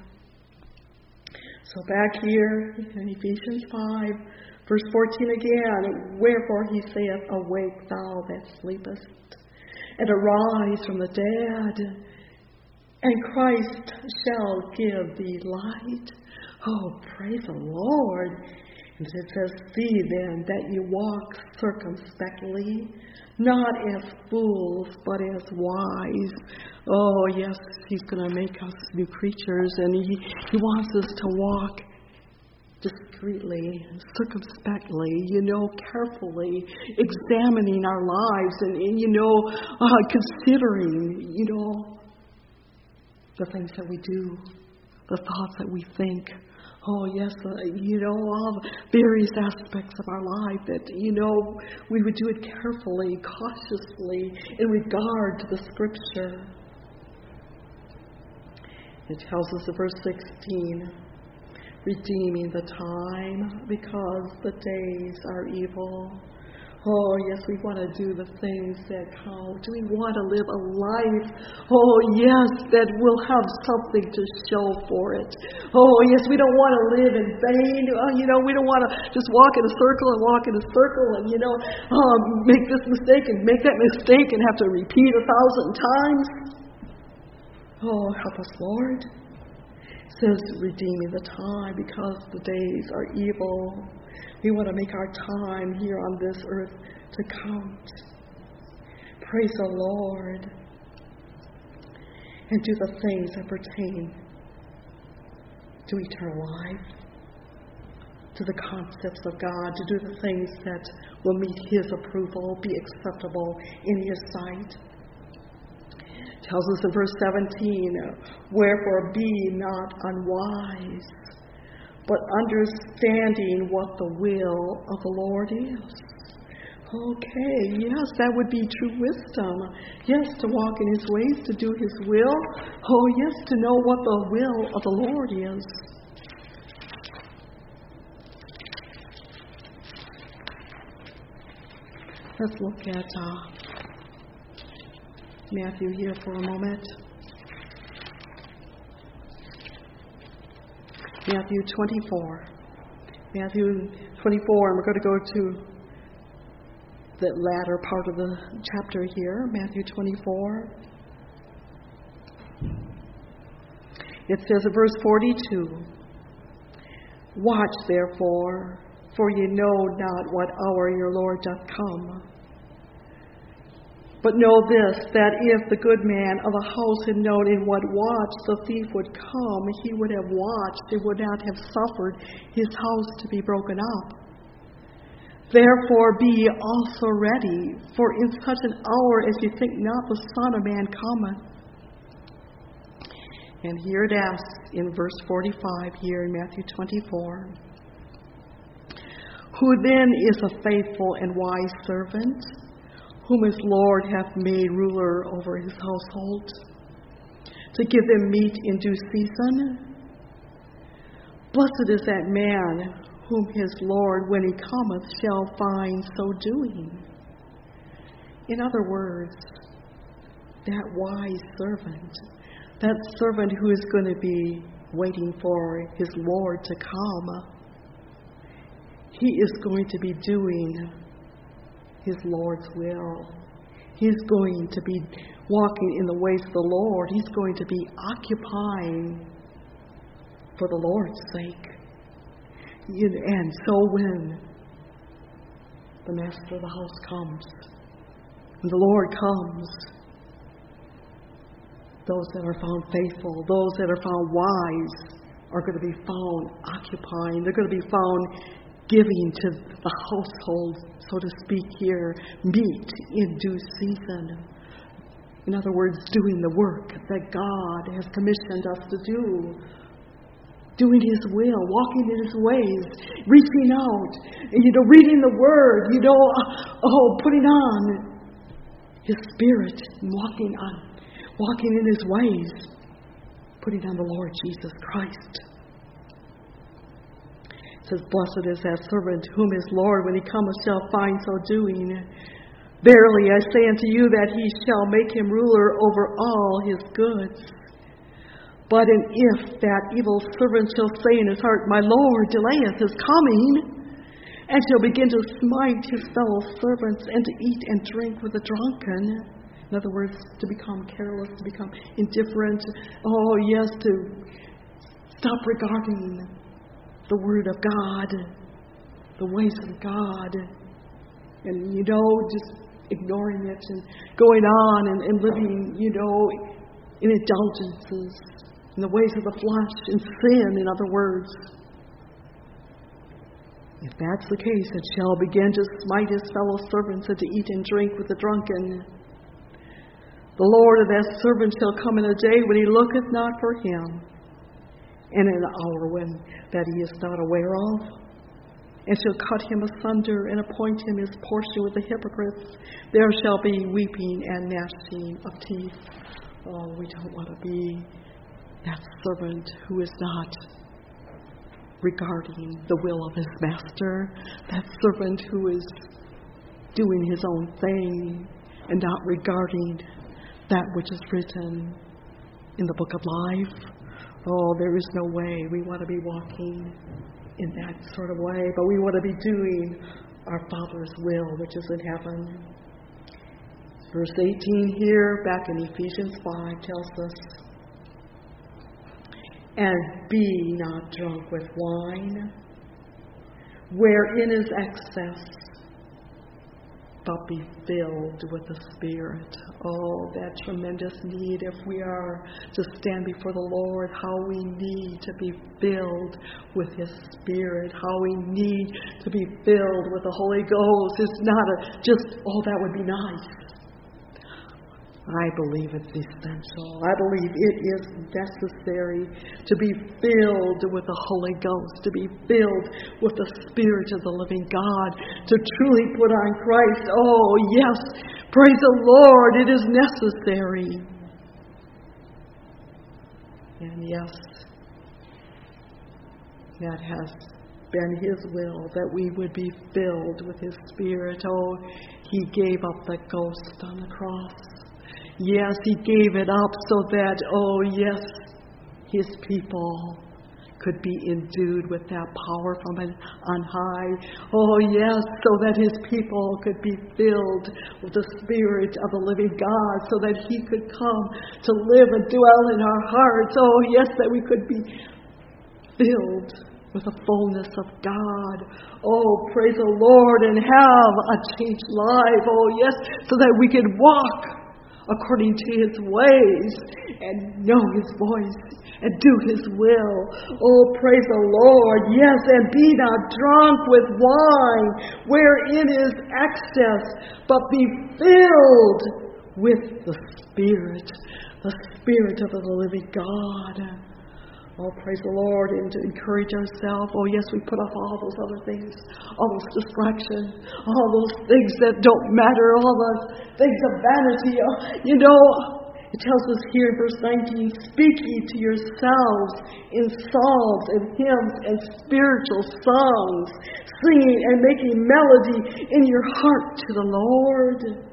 So back here in Ephesians five, verse fourteen again, wherefore he saith, awake thou that sleepest, and arise from the dead, and Christ shall give thee light. Oh, praise the Lord. And it says, see then that you walk circumspectly, not as fools, but as wise. Oh, yes, he's going to make us new creatures, and he, he wants us to walk discreetly, circumspectly, you know, carefully, examining our lives and, and you know, uh, considering, you know, the things that we do, the thoughts that we think. Oh, yes, uh, you know, all the various aspects of our life that, you know, we would do it carefully, cautiously, in regard to the Scripture. It tells us in verse sixteen, redeeming the time because the days are evil. Oh, yes, we want to do the things that count. We want to live a life, oh, yes, that will have something to show for it. Oh, yes, we don't want to live in vain. Uh, you know, we don't want to just walk in a circle and walk in a circle and, you know, um, make this mistake and make that mistake and have to repeat a thousand times. Oh, help us, Lord. It says, redeeming the time because the days are evil. We want to make our time here on this earth to count. Praise the Lord. And do the things that pertain to eternal life, to the concepts of God, to do the things that will meet his approval, be acceptable in his sight. It tells us in verse seventeen, wherefore be not unwise, but understanding what the will of the Lord is. Okay, yes, that would be true wisdom. Yes, to walk in his ways, to do his will. Oh, yes, to know what the will of the Lord is. Let's look at uh, Matthew here for a moment. Matthew twenty-four. Matthew twenty-four, and we're going to go to the latter part of the chapter here, Matthew twenty-four. It says in verse forty-two, watch therefore, for ye know not what hour your Lord doth come. But know this, that if the good man of the house had known in what watch the thief would come, he would have watched and would not have suffered his house to be broken up. Therefore be ye also ready, for in such an hour as ye think not the Son of Man cometh. And here it asks in verse forty-five here in Matthew twenty-four, Who then is a faithful and wise servant, whom his Lord hath made ruler over his household, to give them meat in due season? Blessed is that man whom his Lord, when he cometh, shall find so doing. In other words, that wise servant, that servant who is going to be waiting for his Lord to come, he is going to be doing his Lord's will. He's going to be walking in the ways of the Lord. He's going to be occupying for the Lord's sake. And so when the master of the house comes, when the Lord comes, those that are found faithful, those that are found wise, are going to be found occupying. They're going to be found giving to the household, so to speak here, meat in due season. In other words, doing the work that God has commissioned us to do. Doing His will, walking in His ways, reaching out, you know, reading the Word, you know, oh, putting on His Spirit, and walking on, walking in His ways, putting on the Lord Jesus Christ. It says, blessed is that servant whom his Lord, when he cometh, shall find so doing. Verily I say unto you that he shall make him ruler over all his goods. But and if that evil servant shall say in his heart, my Lord delayeth his coming, and shall begin to smite his fellow servants, and to eat and drink with the drunken, in other words, to become careless, to become indifferent, oh yes, to stop regarding the Word of God, the ways of God, and, you know, just ignoring it and going on and, and living, you know, in indulgences, in the ways of the flesh, in sin, in other words. If that's the case, it shall begin to smite his fellow servants, and to eat and drink with the drunken. The Lord of that servant shall come in a day when he looketh not for him, and in an hour when that he is not aware of, and shall cut him asunder, and appoint him his portion with the hypocrites. There shall be weeping and gnashing of teeth. Oh, we don't want to be that servant who is not regarding the will of his master, that servant who is doing his own thing and not regarding that which is written in the book of life. Oh, there is no way. We want to be walking in that sort of way, but we want to be doing our Father's will, which is in heaven. Verse eighteen here, back in Ephesians five, tells us, and be not drunk with wine, wherein is excess, but be filled with the Spirit. Oh, that tremendous need if we are to stand before the Lord, how we need to be filled with His Spirit, how we need to be filled with the Holy Ghost. It's not a, just, oh, that would be nice. I believe it's essential. I believe it is necessary to be filled with the Holy Ghost, to be filled with the Spirit of the living God, to truly put on Christ. Oh, yes, praise the Lord, it is necessary. And yes, that has been His will, that we would be filled with His Spirit. Oh, He gave up the ghost on the cross. Yes, He gave it up so that, oh yes, His people could be endued with that power from on high. Oh yes, so that His people could be filled with the Spirit of the living God, so that He could come to live and dwell in our hearts. Oh yes, that we could be filled with the fullness of God. Oh, praise the Lord, and have a changed life. Oh yes, so that we could walk according to His ways, and know His voice, and do His will. Oh, praise the Lord. Yes, and be not drunk with wine, wherein is excess, but be filled with the Spirit, the Spirit of the living God. Oh, praise the Lord, and to encourage ourselves. Oh, yes, we put off all those other things, all those distractions, all those things that don't matter, all those things of vanity. You know, it tells us here in verse nineteen, speak ye to yourselves in psalms and hymns and spiritual songs, singing and making melody in your heart to the Lord.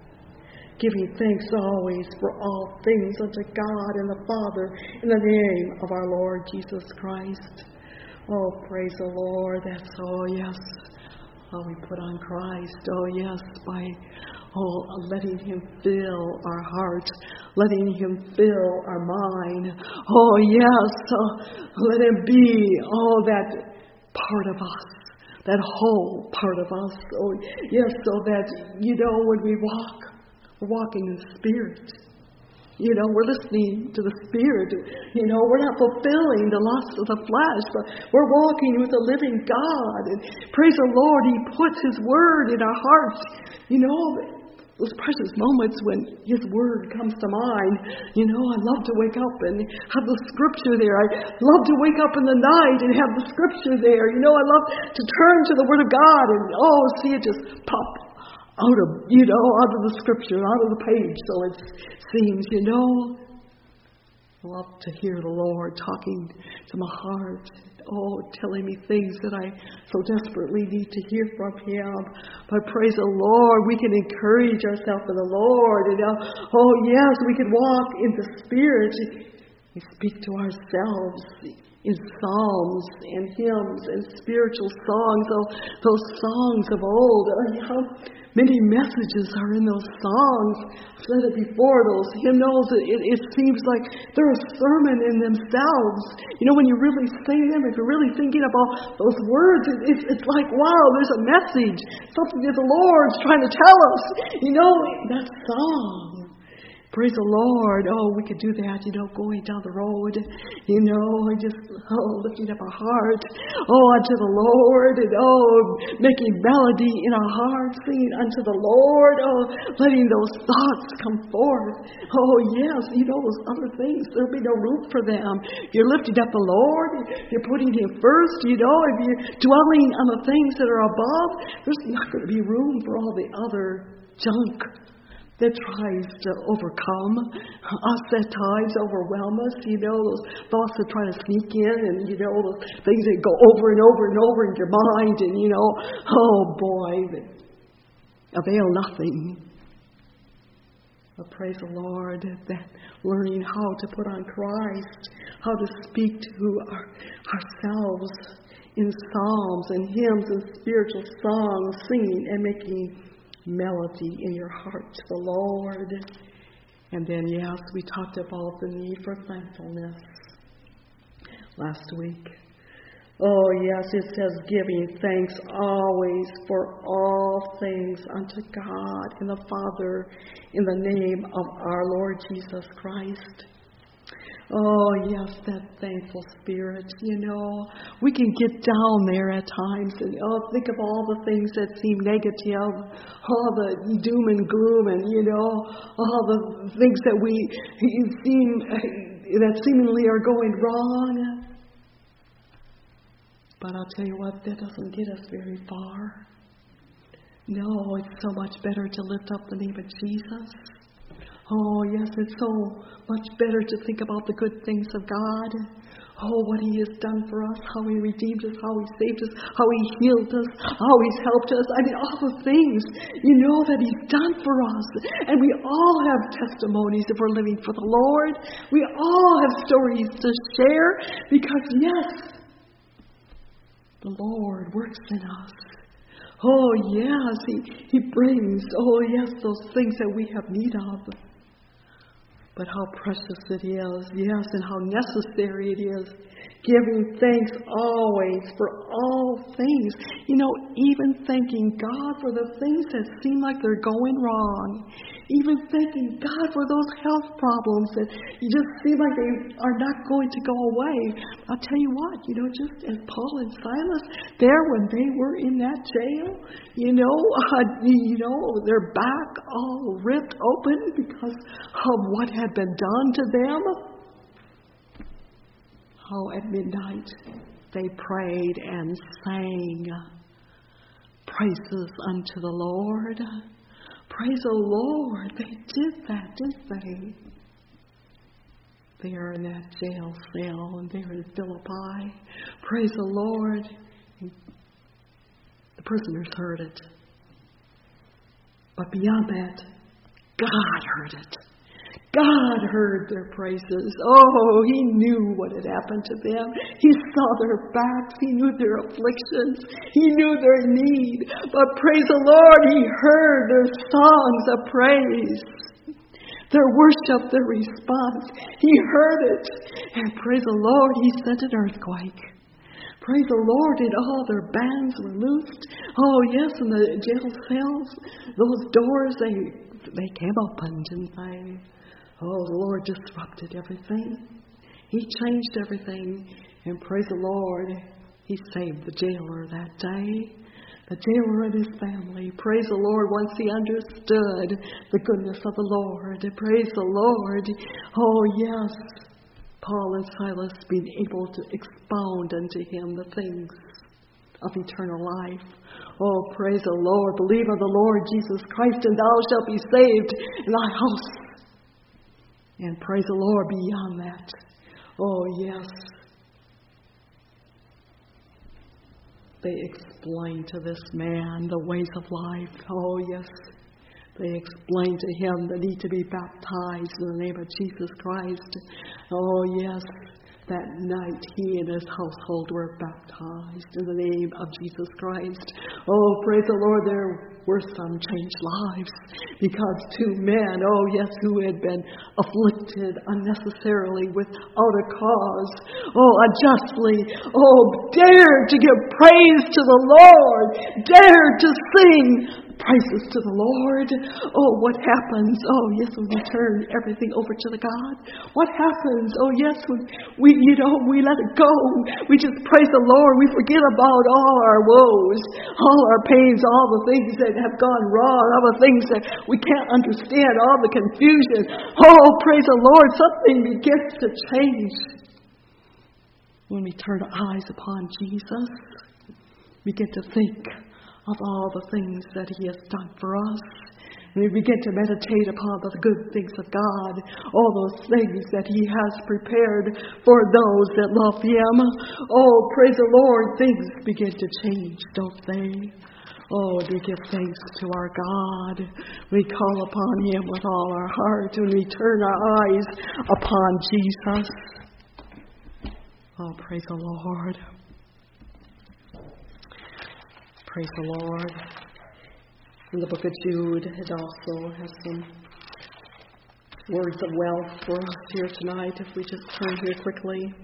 Giving thanks always for all things unto God and the Father in the name of our Lord Jesus Christ. Oh, praise the Lord. That's, oh, yes. Oh, we put on Christ. Oh, yes, by, oh, letting Him fill our heart, letting Him fill our mind. Oh, yes. Oh, let Him be, oh, that part of us. That whole part of us. Oh, yes, so that, you know, when we walk, we're walking in the Spirit. You know, we're listening to the Spirit. You know, we're not fulfilling the lusts of the flesh, but we're walking with the living God. And praise the Lord, He puts His Word in our hearts. You know, those precious moments when His Word comes to mind. You know, I love to wake up and have the Scripture there. I love to wake up in the night and have the Scripture there. You know, I love to turn to the Word of God and, oh, see it just pop out of, you know, out of the Scripture, out of the page, so it seems, you know. I love to hear the Lord talking to my heart, oh, telling me things that I so desperately need to hear from Him. But praise the Lord, we can encourage ourselves in the Lord, and uh, oh, yes, we can walk in the Spirit. We speak to ourselves in psalms and hymns and spiritual songs, oh, those songs of old. Uh, how many messages are in those songs. I've said it before, those hymnals, it, it seems like they're a sermon in themselves. You know, when you really sing them, if you're really thinking about those words, it, it's, it's like, wow, there's a message, something that the Lord's trying to tell us. You know, that song. Praise the Lord. Oh, we could do that, you know, going down the road, you know, and just, oh, lifting up our heart, oh, unto the Lord, and oh, making melody in our heart, singing unto the Lord, oh, letting those thoughts come forth. Oh, yes, you know, those other things, there'll be no room for them. You're lifting up the Lord, you're putting Him first, you know, if you're dwelling on the things that are above, there's not going to be room for all the other junk that tries to overcome us at times, overwhelm us, you know, those thoughts that try to sneak in, and, you know, those things that go over and over and over in your mind, and, you know, oh boy, that avail nothing. But praise the Lord, that learning how to put on Christ, how to speak to our, ourselves in psalms and hymns and spiritual songs, singing and making melody in your heart to the Lord. And then, yes, we talked about the need for thankfulness last week. Oh, yes, it says giving thanks always for all things unto God and the Father in the name of our Lord Jesus Christ. Oh, yes, that thankful spirit, you know. We can get down there at times and, oh, think of all the things that seem negative, all the doom and gloom, and, you know, all the things that we seem, that seemingly are going wrong. But I'll tell you what, that doesn't get us very far. No, it's so much better to lift up the name of Jesus. Oh, yes, it's so much better to think about the good things of God. Oh, what He has done for us, how He redeemed us, how He saved us, how He healed us, how He's helped us. I mean, all the things, you know, that He's done for us. And we all have testimonies if we're living for the Lord. We all have stories to share because, yes, the Lord works in us. Oh, yes, He, he brings, oh, yes, those things that we have need of. But how precious it is, yes, and how necessary it is. Giving thanks always for all things. You know, even thanking God for the things that seem like they're going wrong. Even thanking God for those health problems that you just seem like they are not going to go away. I'll tell you what, you know, just as Paul and Silas, there when they were in that jail, you know, uh, you know, their back all ripped open because of what had been done to them. how at midnight they prayed and sang praises unto the Lord. Praise the Lord. They did that, didn't they? They are in that jail cell and they're in Philippi. Praise the Lord. And the prisoners heard it. But beyond that, God heard it. God heard their praises. Oh, He knew what had happened to them. He saw their backs. He knew their afflictions. He knew their need. But praise the Lord, He heard their songs of praise. Their worship, their response. He heard it. And praise the Lord, He sent an earthquake. Praise the Lord, and all their bands were loosed. Oh, yes, in the jail cells, those doors, they they came open, didn't they? Oh, the Lord disrupted everything. He changed everything. And praise the Lord, He saved the jailer that day. The jailer and his family. Praise the Lord, once he understood the goodness of the Lord. Praise the Lord. Oh, yes. Paul and Silas being able to expound unto him the things of eternal life. Oh, praise the Lord. Believe on the Lord Jesus Christ, and thou shalt be saved in thy house. And praise the Lord beyond that. Oh, yes. They explained to this man the ways of life. Oh, yes. They explained to him the need to be baptized in the name of Jesus Christ. Oh, yes. That night, he and his household were baptized in the name of Jesus Christ. Oh, praise the Lord, there were some changed lives because two men, oh yes, who had been afflicted unnecessarily without a cause, oh, unjustly, oh, dared to give praise to the Lord, dared to sing praises to the Lord. Oh, what happens? Oh, yes, when we turn everything over to the God. What happens? Oh, yes, when we, you know, we let it go. We just praise the Lord. We forget about all our woes, all our pains, all the things that have gone wrong, all the things that we can't understand, all the confusion. Oh, praise the Lord. Something begins to change when we turn our eyes upon Jesus. We get to think of all the things that He has done for us. And we begin to meditate upon the good things of God, all those things that He has prepared for those that love Him. Oh, praise the Lord, things begin to change, don't they? Oh, we give thanks to our God. We call upon Him with all our heart, and we turn our eyes upon Jesus. Oh, praise the Lord. Praise the Lord. In the book of Jude, it also has some words of wealth for us here tonight, if we just turn here quickly.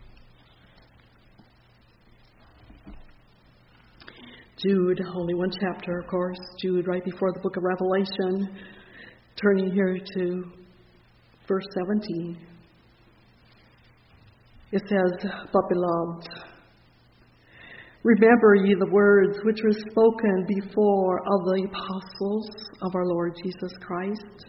Jude, only one chapter, of course. Jude, right before the book of Revelation. Turning here to verse seventeen. It says, "But beloved, remember ye the words which were spoken before of the apostles of our Lord Jesus Christ,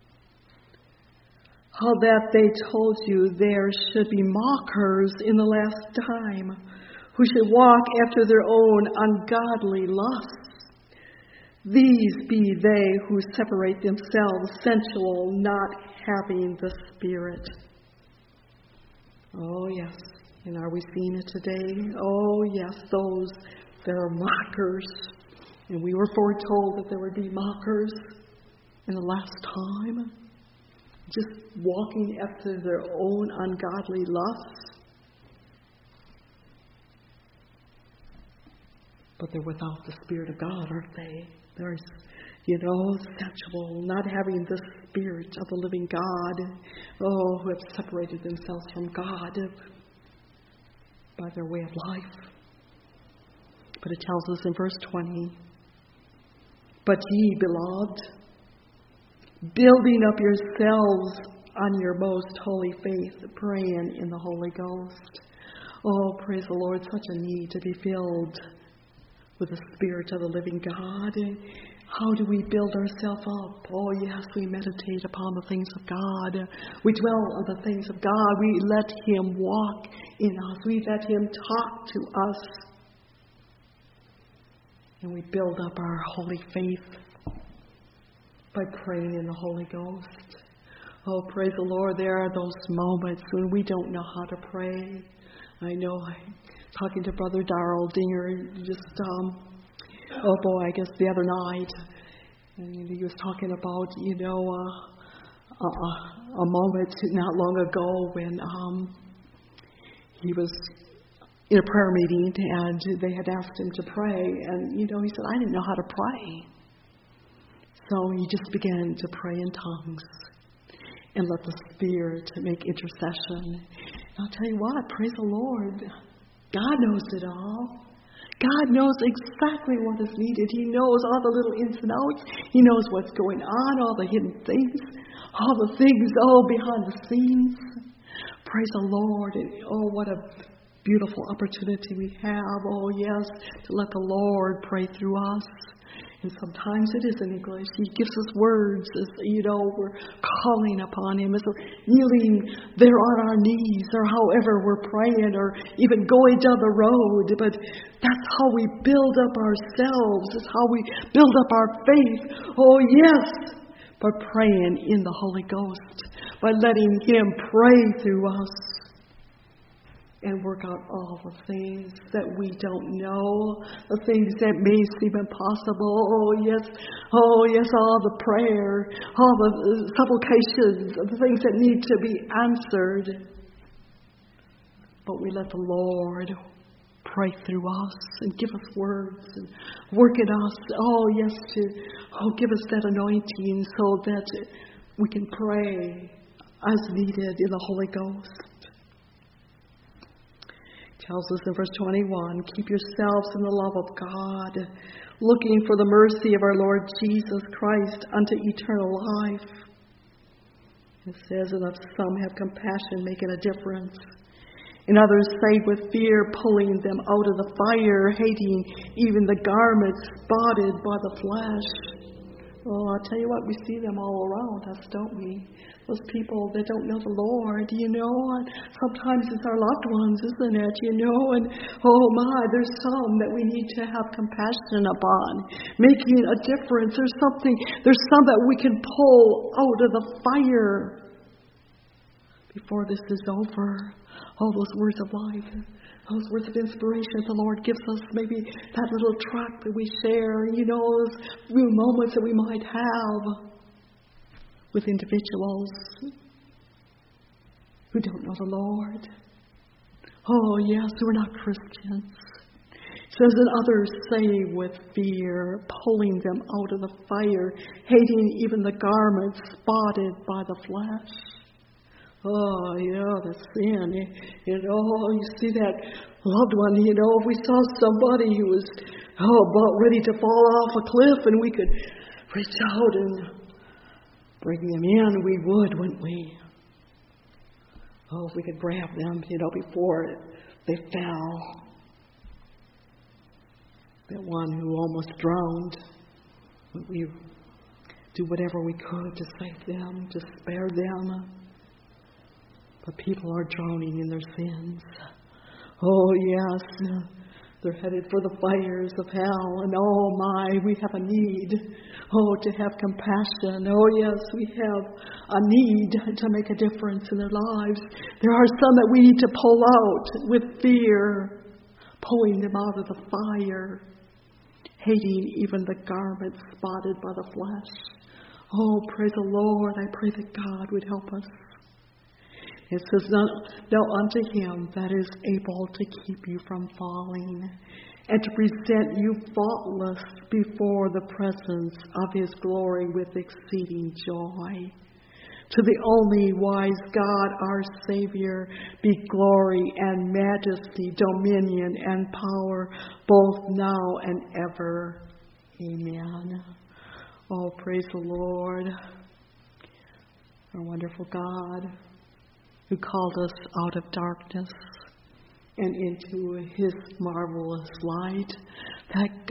how that they told you there should be mockers in the last time, who should walk after their own ungodly lusts. These be they who separate themselves sensual, not having the Spirit." Oh, yes. And are we seeing it today? Oh, yes, those that are mockers. And we were foretold that there would be mockers in the last time, just walking after their own ungodly lusts. But they're without the Spirit of God, aren't they? They're, you know, sensual, not having the Spirit of the living God. Oh, who have separated themselves from God by their way of life. But it tells us in verse twenty, "But ye, beloved, building up yourselves on your most holy faith, praying in the Holy Ghost." Oh, praise the Lord, such a need to be filled with the Spirit of the living God. How do we build ourselves up? Oh, yes, we meditate upon the things of God. We dwell on the things of God. We let Him walk in us. We let Him talk to us. And we build up our holy faith by praying in the Holy Ghost. Oh, praise the Lord. There are those moments when we don't know how to pray. I know I'm talking to Brother Darrell Dinger just, um, oh boy, I guess the other night. And he was talking about, you know, uh, a, a moment not long ago when um, he was in a prayer meeting and they had asked him to pray. And, you know, he said, I didn't know how to pray. So he just began to pray in tongues and let the Spirit make intercession. And I'll tell you what, praise the Lord. God knows it all. God knows exactly what is needed. He knows all the little ins and outs. He knows what's going on, all the hidden things, all the things, oh, behind the scenes. Praise the Lord. And, oh, what a beautiful opportunity we have, oh, yes, to let the Lord pray through us. And sometimes it is in English. He gives us words as, you know, we're calling upon Him, as we're kneeling there on our knees, or however we're praying, or even going down the road. But that's how we build up ourselves. It's how we build up our faith. Oh, yes, by praying in the Holy Ghost, by letting Him pray through us and work out all the things that we don't know, the things that may seem impossible. Oh, yes, oh, yes, all the prayer, all the supplications, the things that need to be answered. But we let the Lord pray through us and give us words and work in us. Oh, yes, to oh, give us that anointing so that we can pray as needed in the Holy Ghost. Tells us in verse twenty-one, keep yourselves in the love of God, looking for the mercy of our Lord Jesus Christ unto eternal life. It says, and of some have compassion, making a difference. And others save with fear, pulling them out of the fire, hating even the garments spotted by the flesh. Oh, I'll tell you what, we see them all around us, don't we? Those people that don't know the Lord, you know, and sometimes it's our loved ones, isn't it, you know, and oh my, there's some that we need to have compassion upon, making a difference. There's something, there's some that we can pull out of the fire before this is over. All those words of life, those words of inspiration the Lord gives us, maybe that little tract that we share, you know, those few moments that we might have with individuals who don't know the Lord. Oh, yes, who are not Christians. It says that others save with fear, pulling them out of the fire, hating even the garments spotted by the flesh. Oh, yeah, the sin. You know, you see that loved one, you know, if we saw somebody who was, oh, about ready to fall off a cliff and we could reach out and bring them in, we would, wouldn't we? Oh, if we could grab them, you know, before they fell. That one who almost drowned, would we do whatever we could to save them, to spare them? But people are drowning in their sins. Oh, yes, they're headed for the fires of hell. And oh, my, we have a need, oh, to have compassion. Oh, yes, we have a need to make a difference in their lives. There are some that we need to pull out with fear, pulling them out of the fire, hating even the garments spotted by the flesh. Oh, praise the Lord. I pray that God would help us. It says, now unto Him that is able to keep you from falling and to present you faultless before the presence of His glory with exceeding joy. To the only wise God, our Savior, be glory and majesty, dominion and power, both now and ever. Amen. Oh, praise the Lord, our wonderful God, who called us out of darkness and into His marvelous light. That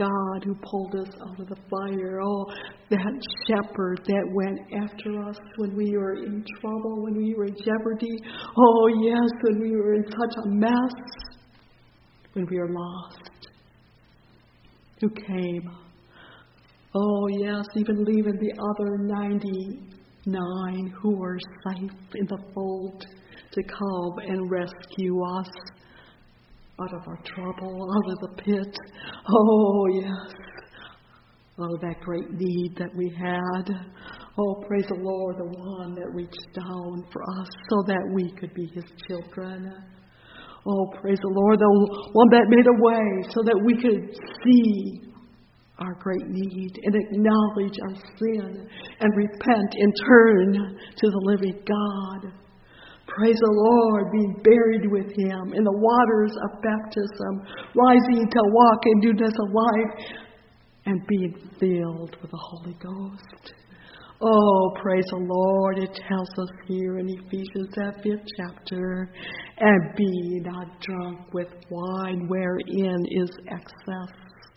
God who pulled us out of the fire. Oh, that shepherd that went after us when we were in trouble, when we were in jeopardy. Oh, yes, when we were in such a mess, when we were lost. Who came. Oh, yes, even leaving the other ninety-nine who were safe in the fold to come and rescue us out of our trouble, out of the pit. Oh, yes. Oh, that great need that we had. Oh, praise the Lord, the one that reached down for us so that we could be his children. Oh, praise the Lord, the one that made a way so that we could see our great need and acknowledge our sin and repent and turn to the living God. Praise the Lord, being buried with him in the waters of baptism, rising to walk in newness of life, and being filled with the Holy Ghost. Oh, praise the Lord. It tells us here in Ephesians, that fifth chapter, and be not drunk with wine wherein is excess,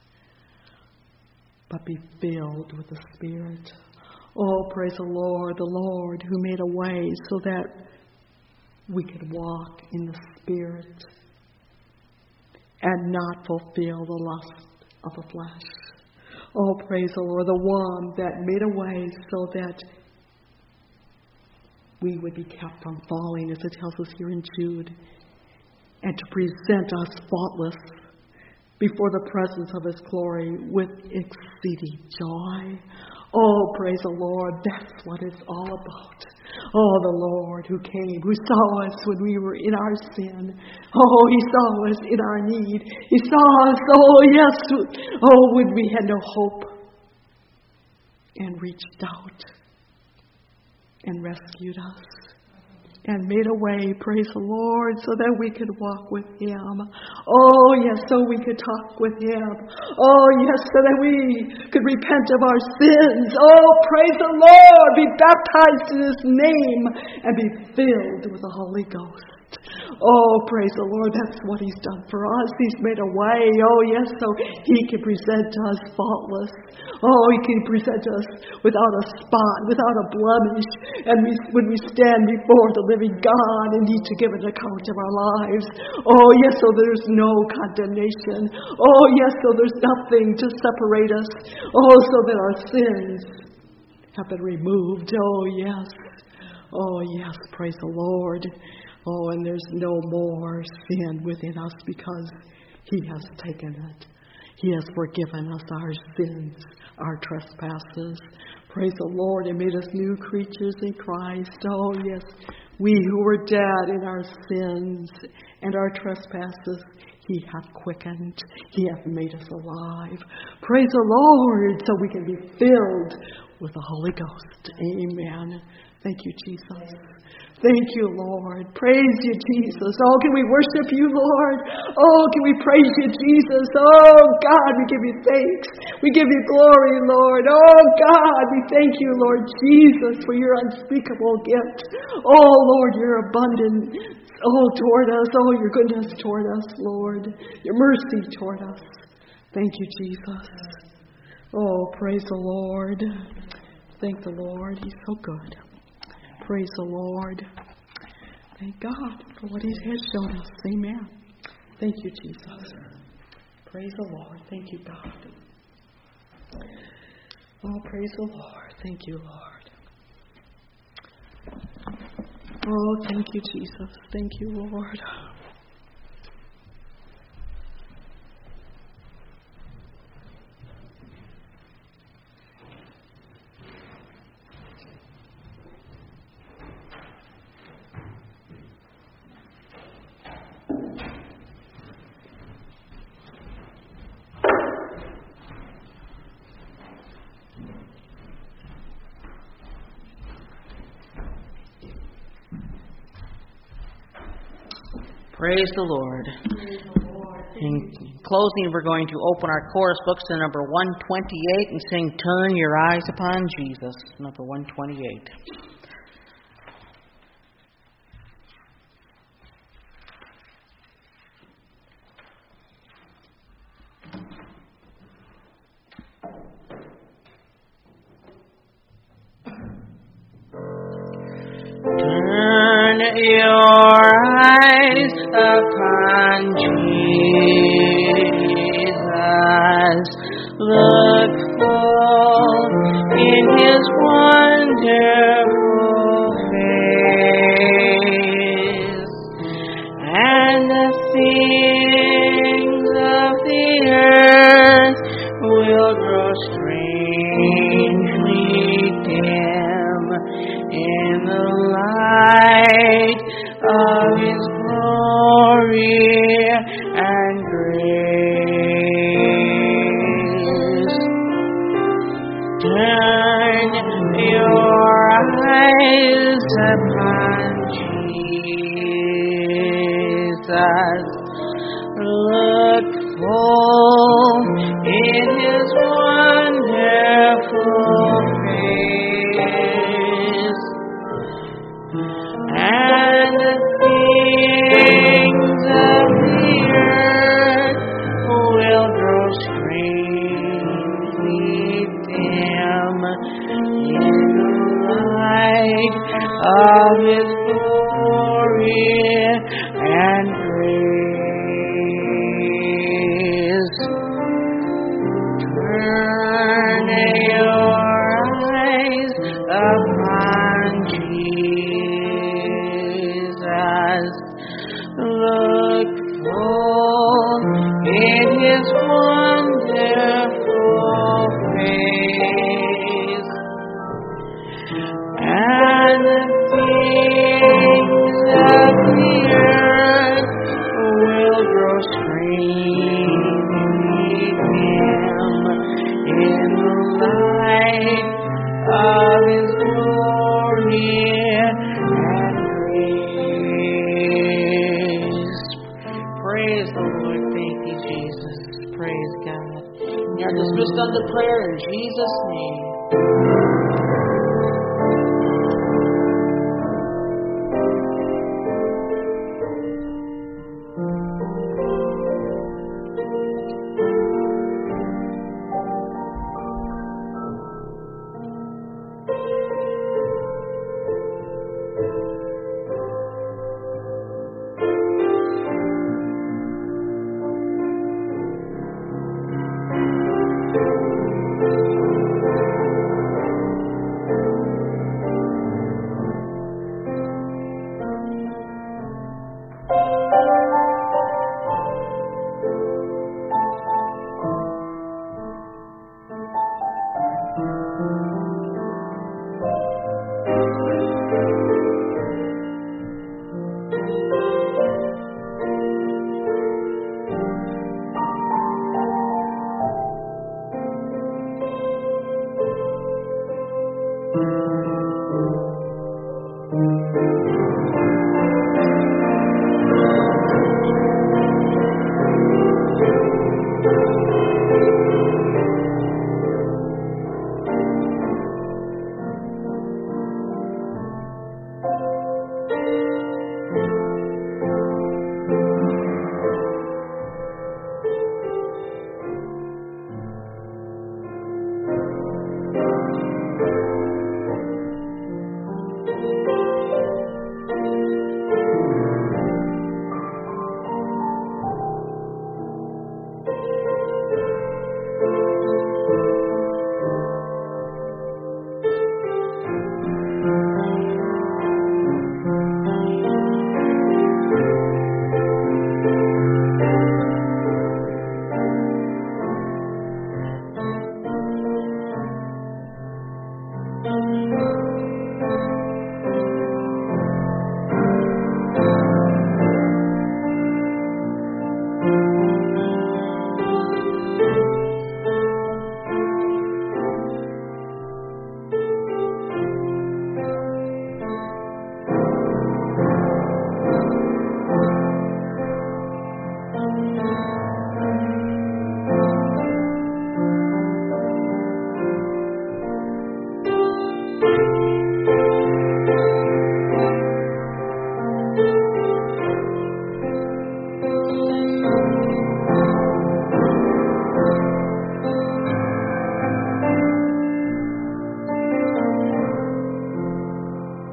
but be filled with the Spirit. Oh, praise the Lord, the Lord who made a way so that we could walk in the Spirit and not fulfill the lust of the flesh. Oh, praise the Lord, the one that made a way so that we would be kept from falling, as it tells us here in Jude, and to present us faultless before the presence of his glory with exceeding joy. Oh, praise the Lord, that's what it's all about. Oh, the Lord who came, who saw us when we were in our sin. Oh, he saw us in our need. He saw us, oh yes, oh, when we had no hope, and reached out and rescued us. And made a way, praise the Lord, so that we could walk with him. Oh, yes, so we could talk with him. Oh, yes, so that we could repent of our sins. Oh, praise the Lord, be baptized in his name, and be filled with the Holy Ghost. Oh, praise the Lord, that's what he's done for us. He's made a way, oh yes, so he can present us faultless. Oh, he can present us without a spot, without a blemish. And we, when we stand before the living God and need to give an account of our lives. Oh, yes, so there's no condemnation. Oh, yes, so there's nothing to separate us. Oh, so that our sins have been removed. Oh, yes. Oh, yes, praise the Lord. Oh, and there's no more sin within us because he has taken it. He has forgiven us our sins, our trespasses. Praise the Lord, and made us new creatures in Christ. Oh, yes, we who were dead in our sins and our trespasses, he hath quickened. He hath made us alive. Praise the Lord, so we can be filled with the Holy Ghost. Amen. Thank you, Jesus. Thank you, Lord. Praise you, Jesus. Oh, can we worship you, Lord? Oh, can we praise you, Jesus? Oh, God, we give you thanks. We give you glory, Lord. Oh, God, we thank you, Lord Jesus, for your unspeakable gift. Oh, Lord, your abundant, oh, toward us. Oh, your goodness toward us, Lord. Your mercy toward us. Thank you, Jesus. Oh, praise the Lord. Thank the Lord. He's so good. Praise the Lord. Thank God for what he has shown us. Amen. Thank you, Jesus. Praise the Lord. Thank you, God. Oh, praise the Lord. Thank you, Lord. Oh, thank you, Jesus. Thank you, Lord. Praise the Lord. Praise the Lord. In closing, we're going to open our chorus books to number one twenty-eight and sing Turn Your Eyes Upon Jesus, number one twenty-eight. your eyes upon Jesus. Look full in his wonderful face, and the things of the earth will grow strangely dim in the light of his glory and grace. Turn your eyes upon Jesus. Look full in his wonderful face, and the things of the earth will grow strangely dim in the light of his glory and grace. Turn your eyes upon Jesus. Look full in his wonderful face, and the things of the earth will grow strangely dim in the light of his glory and grace. Praise the Lord. Thank you, Jesus. Praise God. You are dismissed unto prayer in Jesus' name. Thank you.